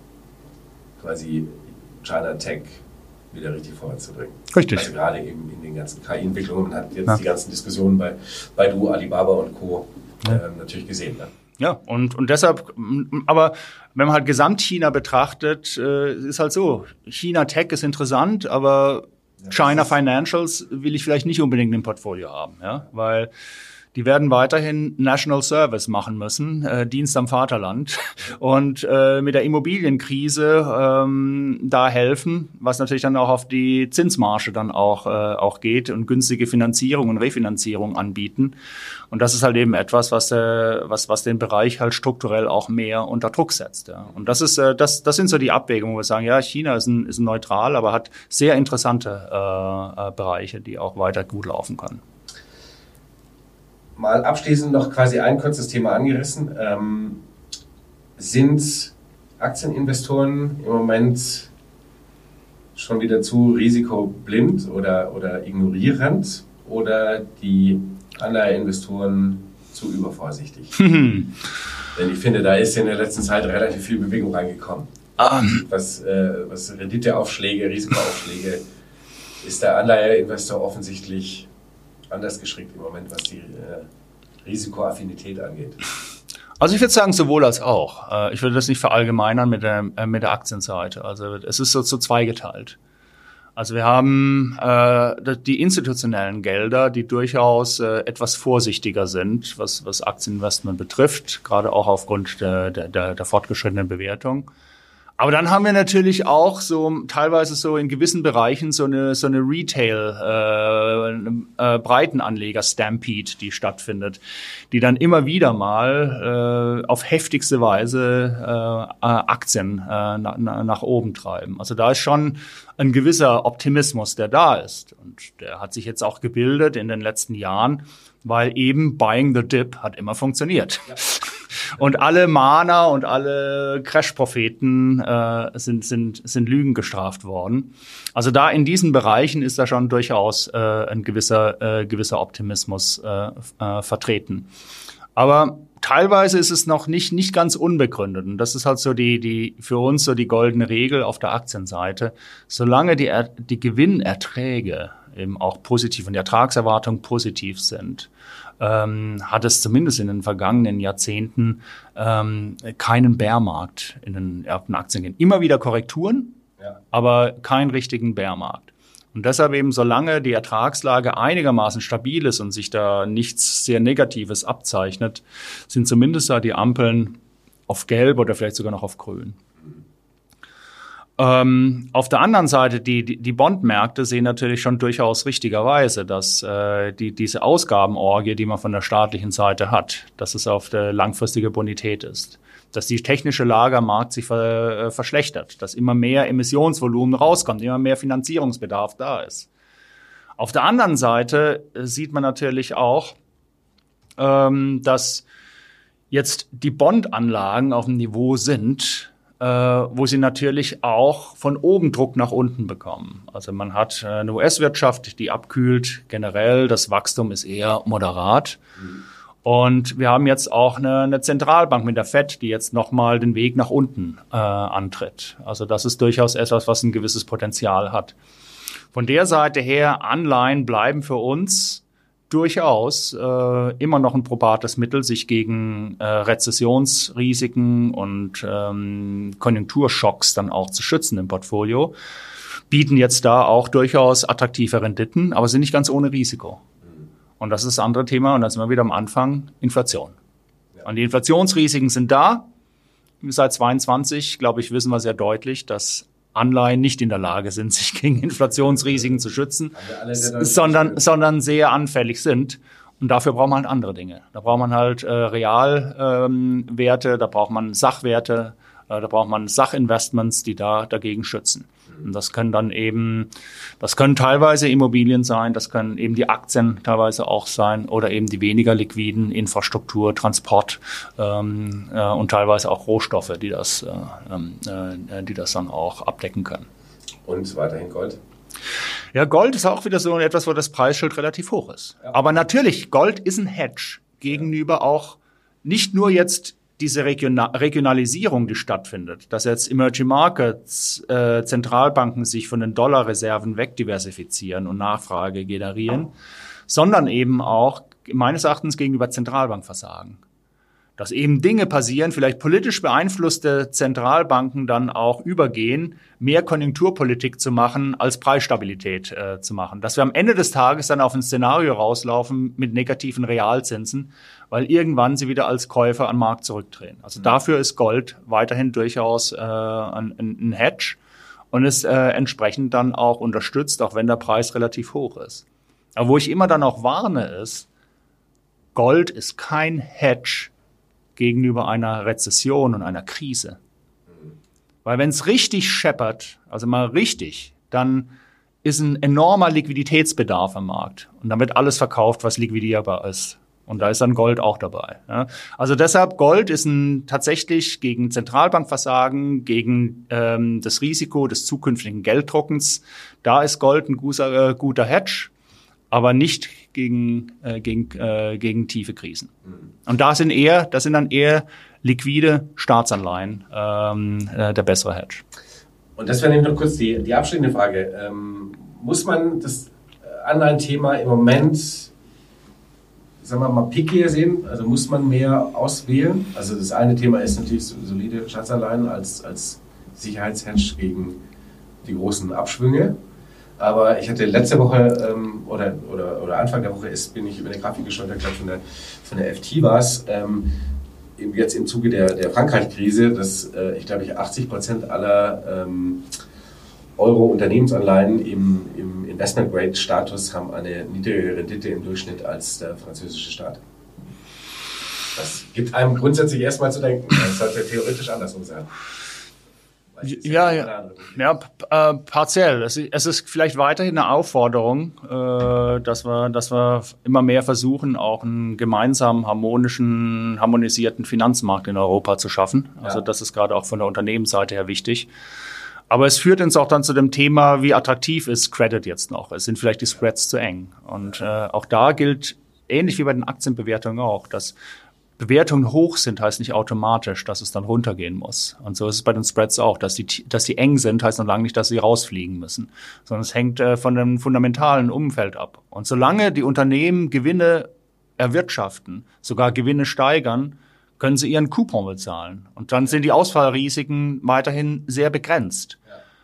quasi China Tech wieder richtig voranzubringen. Richtig. Also gerade eben in den ganzen K I-Entwicklungen. Man hat jetzt ja. die ganzen Diskussionen bei Baidu, Alibaba und Co. Ja. Äh, natürlich gesehen. Ne? Ja, und, und deshalb, aber wenn man halt Gesamtchina betrachtet, äh, ist halt so, China Tech ist interessant, aber ja, China Financials will ich vielleicht nicht unbedingt im Portfolio haben, ja, weil die werden weiterhin National Service machen müssen, äh, Dienst am Vaterland und äh, mit der Immobilienkrise ähm, da helfen, was natürlich dann auch auf die Zinsmarge dann auch äh, auch geht und günstige Finanzierung und Refinanzierung anbieten. Und das ist halt eben etwas, was äh, was was den Bereich halt strukturell auch mehr unter Druck setzt. Ja. Und das ist äh, das das sind so die Abwägungen, wo wir sagen, ja, China ist ein ist ein neutral, aber hat sehr interessante äh, äh, Bereiche, die auch weiter gut laufen können. Mal abschließend noch quasi ein kurzes Thema angerissen. Ähm, sind Aktieninvestoren im Moment schon wieder zu risikoblind oder, oder ignorierend oder die Anleiheinvestoren zu übervorsichtig? Denn ich finde, da ist in der letzten Zeit relativ viel Bewegung reingekommen. Um. Was, äh, was Renditeaufschläge, Risikoaufschläge, ist der Anleiheinvestor offensichtlich anders geschickt im Moment, was die äh, Risikoaffinität angeht? Also ich würde sagen, sowohl als auch. Äh, ich würde das nicht verallgemeinern mit der, äh, mit der Aktienseite. Also es ist so, so zweigeteilt. Also wir haben äh, die institutionellen Gelder, die durchaus äh, etwas vorsichtiger sind, was, was Aktieninvestment betrifft, gerade auch aufgrund der, der, der, der fortgeschrittenen Bewertung. Aber dann haben wir natürlich auch so teilweise so in gewissen Bereichen so eine so eine Retail äh, äh, Breitenanleger-Stampede, die stattfindet, die dann immer wieder mal äh, auf heftigste Weise äh, Aktien äh, na, nach oben treiben. Also da ist schon ein gewisser Optimismus, der da ist. Und der hat sich jetzt auch gebildet in den letzten Jahren, weil eben Buying the Dip hat immer funktioniert. Ja. Und alle Mahner und alle Crash-Propheten äh, sind, sind, sind Lügen gestraft worden. Also da in diesen Bereichen ist da schon durchaus äh, ein gewisser, äh, gewisser Optimismus äh, äh, vertreten. Aber teilweise ist es noch nicht, nicht ganz unbegründet. Und das ist halt so die, die, für uns so die goldene Regel auf der Aktienseite. Solange die, die Gewinnerträge eben auch positiv und die Ertragserwartungen positiv sind, ähm, hat es zumindest in den vergangenen Jahrzehnten ähm, keinen Bärmarkt in den erbten Aktien gegeben. Immer wieder Korrekturen, ja, aber keinen richtigen Bärmarkt. Und deshalb eben, solange die Ertragslage einigermaßen stabil ist und sich da nichts sehr Negatives abzeichnet, sind zumindest da die Ampeln auf Gelb oder vielleicht sogar noch auf Grün. Ähm, auf der anderen Seite, die, die, die Bondmärkte sehen natürlich schon durchaus richtigerweise, dass äh, die, diese Ausgabenorgie, die man von der staatlichen Seite hat, dass es auf der langfristige Bonität ist. Dass die technische Lage am Markt sich ver, äh, verschlechtert, dass immer mehr Emissionsvolumen rauskommt, immer mehr Finanzierungsbedarf da ist. Auf der anderen Seite äh, sieht man natürlich auch, ähm, dass jetzt die Bondanlagen auf dem Niveau sind, äh, wo sie natürlich auch von oben Druck nach unten bekommen. Also man hat eine U S-Wirtschaft, die abkühlt generell, das Wachstum ist eher moderat. Mhm. Und wir haben jetzt auch eine, eine Zentralbank mit der Fed, die jetzt nochmal den Weg nach unten äh, antritt. Also das ist durchaus etwas, was ein gewisses Potenzial hat. Von der Seite her, Anleihen bleiben für uns durchaus äh, immer noch ein probates Mittel, sich gegen äh, Rezessionsrisiken und ähm, Konjunkturschocks dann auch zu schützen im Portfolio. Bieten jetzt da auch durchaus attraktive Renditen, aber sind nicht ganz ohne Risiko. Und das ist das andere Thema, und da sind wir wieder am Anfang, Inflation. Ja. Und die Inflationsrisiken sind da. Seit zweiundzwanzig, glaube ich, wissen wir sehr deutlich, dass Anleihen nicht in der Lage sind, sich gegen Inflationsrisiken zu schützen, also sondern, sondern sehr anfällig sind. Und dafür braucht man halt andere Dinge. Da braucht man halt äh, Realwerte, ähm, da braucht man Sachwerte, äh, da braucht man Sachinvestments, die da dagegen schützen. Und das können dann eben, das können teilweise Immobilien sein, das können eben die Aktien teilweise auch sein oder eben die weniger liquiden Infrastruktur, Transport ähm, äh, und teilweise auch Rohstoffe, die das, äh, äh, die das dann auch abdecken können. Und weiterhin Gold? Ja, Gold ist auch wieder so etwas, wo das Preisschild relativ hoch ist. Ja. Aber natürlich, Gold ist ein Hedge gegenüber ja. auch nicht nur jetzt diese Regional- Regionalisierung, die stattfindet, dass jetzt Emerging Markets, äh, Zentralbanken sich von den Dollarreserven wegdiversifizieren und Nachfrage generieren, sondern eben auch meines Erachtens gegenüber Zentralbankversagen. Dass eben Dinge passieren, vielleicht politisch beeinflusste Zentralbanken dann auch übergehen, mehr Konjunkturpolitik zu machen, als Preisstabilität äh, zu machen. Dass wir am Ende des Tages dann auf ein Szenario rauslaufen mit negativen Realzinsen, weil irgendwann sie wieder als Käufer an den Markt zurückdrehen. Also mhm. dafür ist Gold weiterhin durchaus äh, ein, ein Hedge und ist äh, entsprechend dann auch unterstützt, auch wenn der Preis relativ hoch ist. Aber wo ich immer dann auch warne ist, Gold ist kein Hedge gegenüber einer Rezession und einer Krise. Weil wenn es richtig scheppert, also mal richtig, dann ist ein enormer Liquiditätsbedarf am Markt. Und dann wird alles verkauft, was liquidierbar ist. Und da ist dann Gold auch dabei. Ja. Also deshalb, Gold ist ein tatsächlich gegen Zentralbankversagen, gegen ähm, das Risiko des zukünftigen Gelddruckens. Da ist Gold ein guter, äh, guter Hedge, aber nicht gegen, äh, gegen, äh, gegen tiefe Krisen. Mhm. Und da sind eher, das sind dann eher liquide Staatsanleihen ähm, äh, der bessere Hedge. Und das wäre nämlich noch kurz die, die abschließende Frage. Ähm, muss man das Anleihenthema im Moment, sagen wir mal, pickier sehen? Also muss man mehr auswählen? Also das eine Thema ist natürlich solide Staatsanleihen als, als Sicherheitshedge gegen die großen Abschwünge. Aber ich hatte letzte Woche ähm, oder, oder, oder Anfang der Woche ist, bin ich über eine Grafik gestolpert, glaube von der, von der F T war es. Ähm, jetzt im Zuge der, der Frankreich-Krise, dass äh, ich glaube, ich achtzig Prozent aller ähm, Euro-Unternehmensanleihen im, im Investment-Grade-Status haben eine niedrigere Rendite im Durchschnitt als der französische Staat. Das gibt einem grundsätzlich erstmal zu denken. Das sollte theoretisch andersrum sein. Ja, ja, ja, äh, partiell. Es, es ist vielleicht weiterhin eine Aufforderung, äh, dass wir, dass wir immer mehr versuchen, auch einen gemeinsamen, harmonischen, harmonisierten Finanzmarkt in Europa zu schaffen. Also das ist gerade auch von der Unternehmensseite her wichtig. Aber es führt uns auch dann zu dem Thema, wie attraktiv ist Credit jetzt noch? Es sind vielleicht die Spreads zu eng. Und äh, auch da gilt, ähnlich wie bei den Aktienbewertungen auch, dass Bewertungen hoch sind, heißt nicht automatisch, dass es dann runtergehen muss. Und so ist es bei den Spreads auch, dass die, dass die eng sind, heißt noch lange nicht, dass sie rausfliegen müssen, sondern es hängt äh, von dem fundamentalen Umfeld ab. Und solange die Unternehmen Gewinne erwirtschaften, sogar Gewinne steigern, können sie ihren Coupon bezahlen. Und dann sind die Ausfallrisiken weiterhin sehr begrenzt.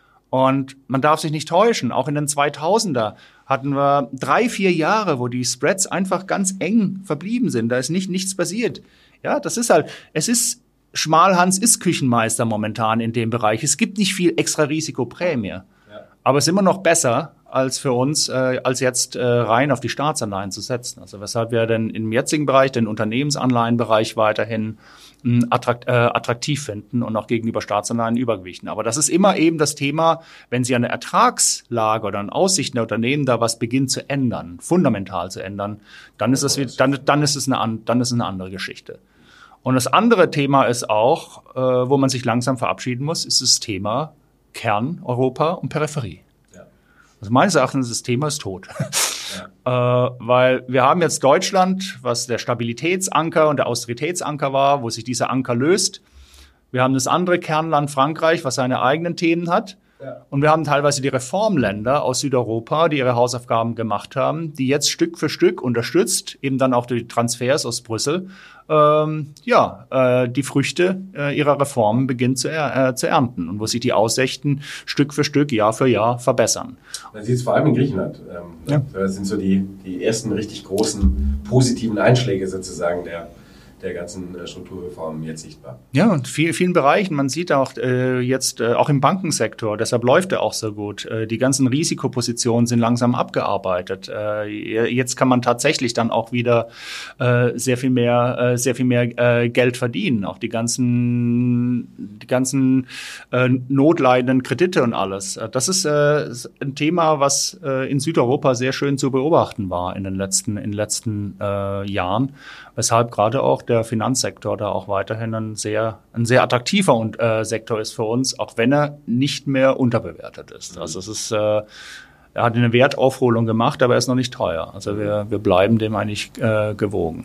Und man darf sich nicht täuschen, auch in den zweitausender hatten wir drei, vier Jahre, wo die Spreads einfach ganz eng verblieben sind. Da ist nicht nichts passiert. Ja, das ist halt, es ist, Schmalhans ist Küchenmeister momentan in dem Bereich. Es gibt nicht viel extra Risikoprämie. Ja. Aber es ist immer noch besser als für uns, äh, als jetzt äh, rein auf die Staatsanleihen zu setzen. Also weshalb wir denn im jetzigen Bereich, den Unternehmensanleihenbereich weiterhin Attrakt, äh, attraktiv finden und auch gegenüber Staatsanleihen übergewichten. Aber das ist immer eben das Thema, wenn Sie an der Ertragslage oder an Aussichten der Unternehmen da was beginnt zu ändern, fundamental zu ändern, dann ist es dann, dann ist es eine dann ist es eine andere Geschichte. Und das andere Thema ist auch, äh, wo man sich langsam verabschieden muss, ist das Thema Kern Europa und Peripherie. Ja. Also meines Erachtens das Thema ist tot. Ja. Äh, weil wir haben jetzt Deutschland, was der Stabilitätsanker und der Austeritätsanker war, wo sich dieser Anker löst. Wir haben das andere Kernland Frankreich, was seine eigenen Themen hat. Ja. Und wir haben teilweise die Reformländer aus Südeuropa, die ihre Hausaufgaben gemacht haben, die jetzt Stück für Stück unterstützt, eben dann auch durch die Transfers aus Brüssel, ähm, ja, äh, die Früchte äh, ihrer Reformen beginnen zu, er, äh, zu ernten und wo sich die Aussichten Stück für Stück, Jahr für Jahr verbessern. Man sieht es vor allem in Griechenland. Ähm, ja. Das sind so die, die ersten richtig großen positiven Einschläge sozusagen der der ganzen Strukturreformen jetzt sichtbar. Ja, und viel, vielen Bereichen. Man sieht auch äh, jetzt äh, auch im Bankensektor, deshalb läuft er auch so gut. Äh, die ganzen Risikopositionen sind langsam abgearbeitet. Äh, jetzt kann man tatsächlich dann auch wieder äh, sehr viel mehr, äh, sehr viel mehr äh, Geld verdienen. Auch die ganzen, die ganzen äh, notleidenden Kredite und alles. Äh, das ist äh, ein Thema, was äh, in Südeuropa sehr schön zu beobachten war in den letzten, in den letzten äh, Jahren. Weshalb gerade auch der Finanzsektor da auch weiterhin ein sehr, ein sehr attraktiver und, äh, Sektor ist für uns, auch wenn er nicht mehr unterbewertet ist. Mhm. Also es ist, äh, er hat eine Wertaufholung gemacht, aber er ist noch nicht teuer. Also wir, wir bleiben dem eigentlich äh, gewogen.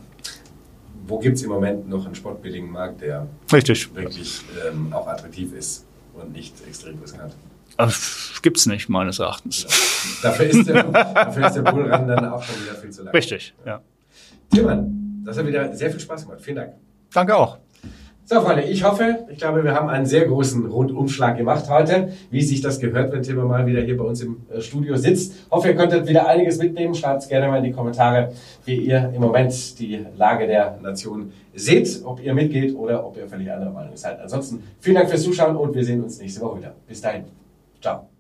Wo gibt es im Moment noch einen spottbilligen Markt, der Richtig. wirklich ähm, auch attraktiv ist und nicht extrem riskant? Gibt es nicht, meines Erachtens. Ja. Dafür ist der, dafür ist der Bullrun dann auch schon wieder viel zu lang. Richtig, ja. Tillmann, das hat wieder sehr viel Spaß gemacht. Vielen Dank. Danke auch. So, Freunde, ich hoffe, ich glaube, wir haben einen sehr großen Rundumschlag gemacht heute, wie sich das gehört, wenn Tillmann mal wieder hier bei uns im Studio sitzt. Ich hoffe, ihr konntet wieder einiges mitnehmen. Schreibt es gerne mal in die Kommentare, wie ihr im Moment die Lage der Nation seht, ob ihr mitgeht oder ob ihr völlig anderer Meinung seid. Ansonsten vielen Dank fürs Zuschauen und wir sehen uns nächste Woche wieder. Bis dahin. Ciao.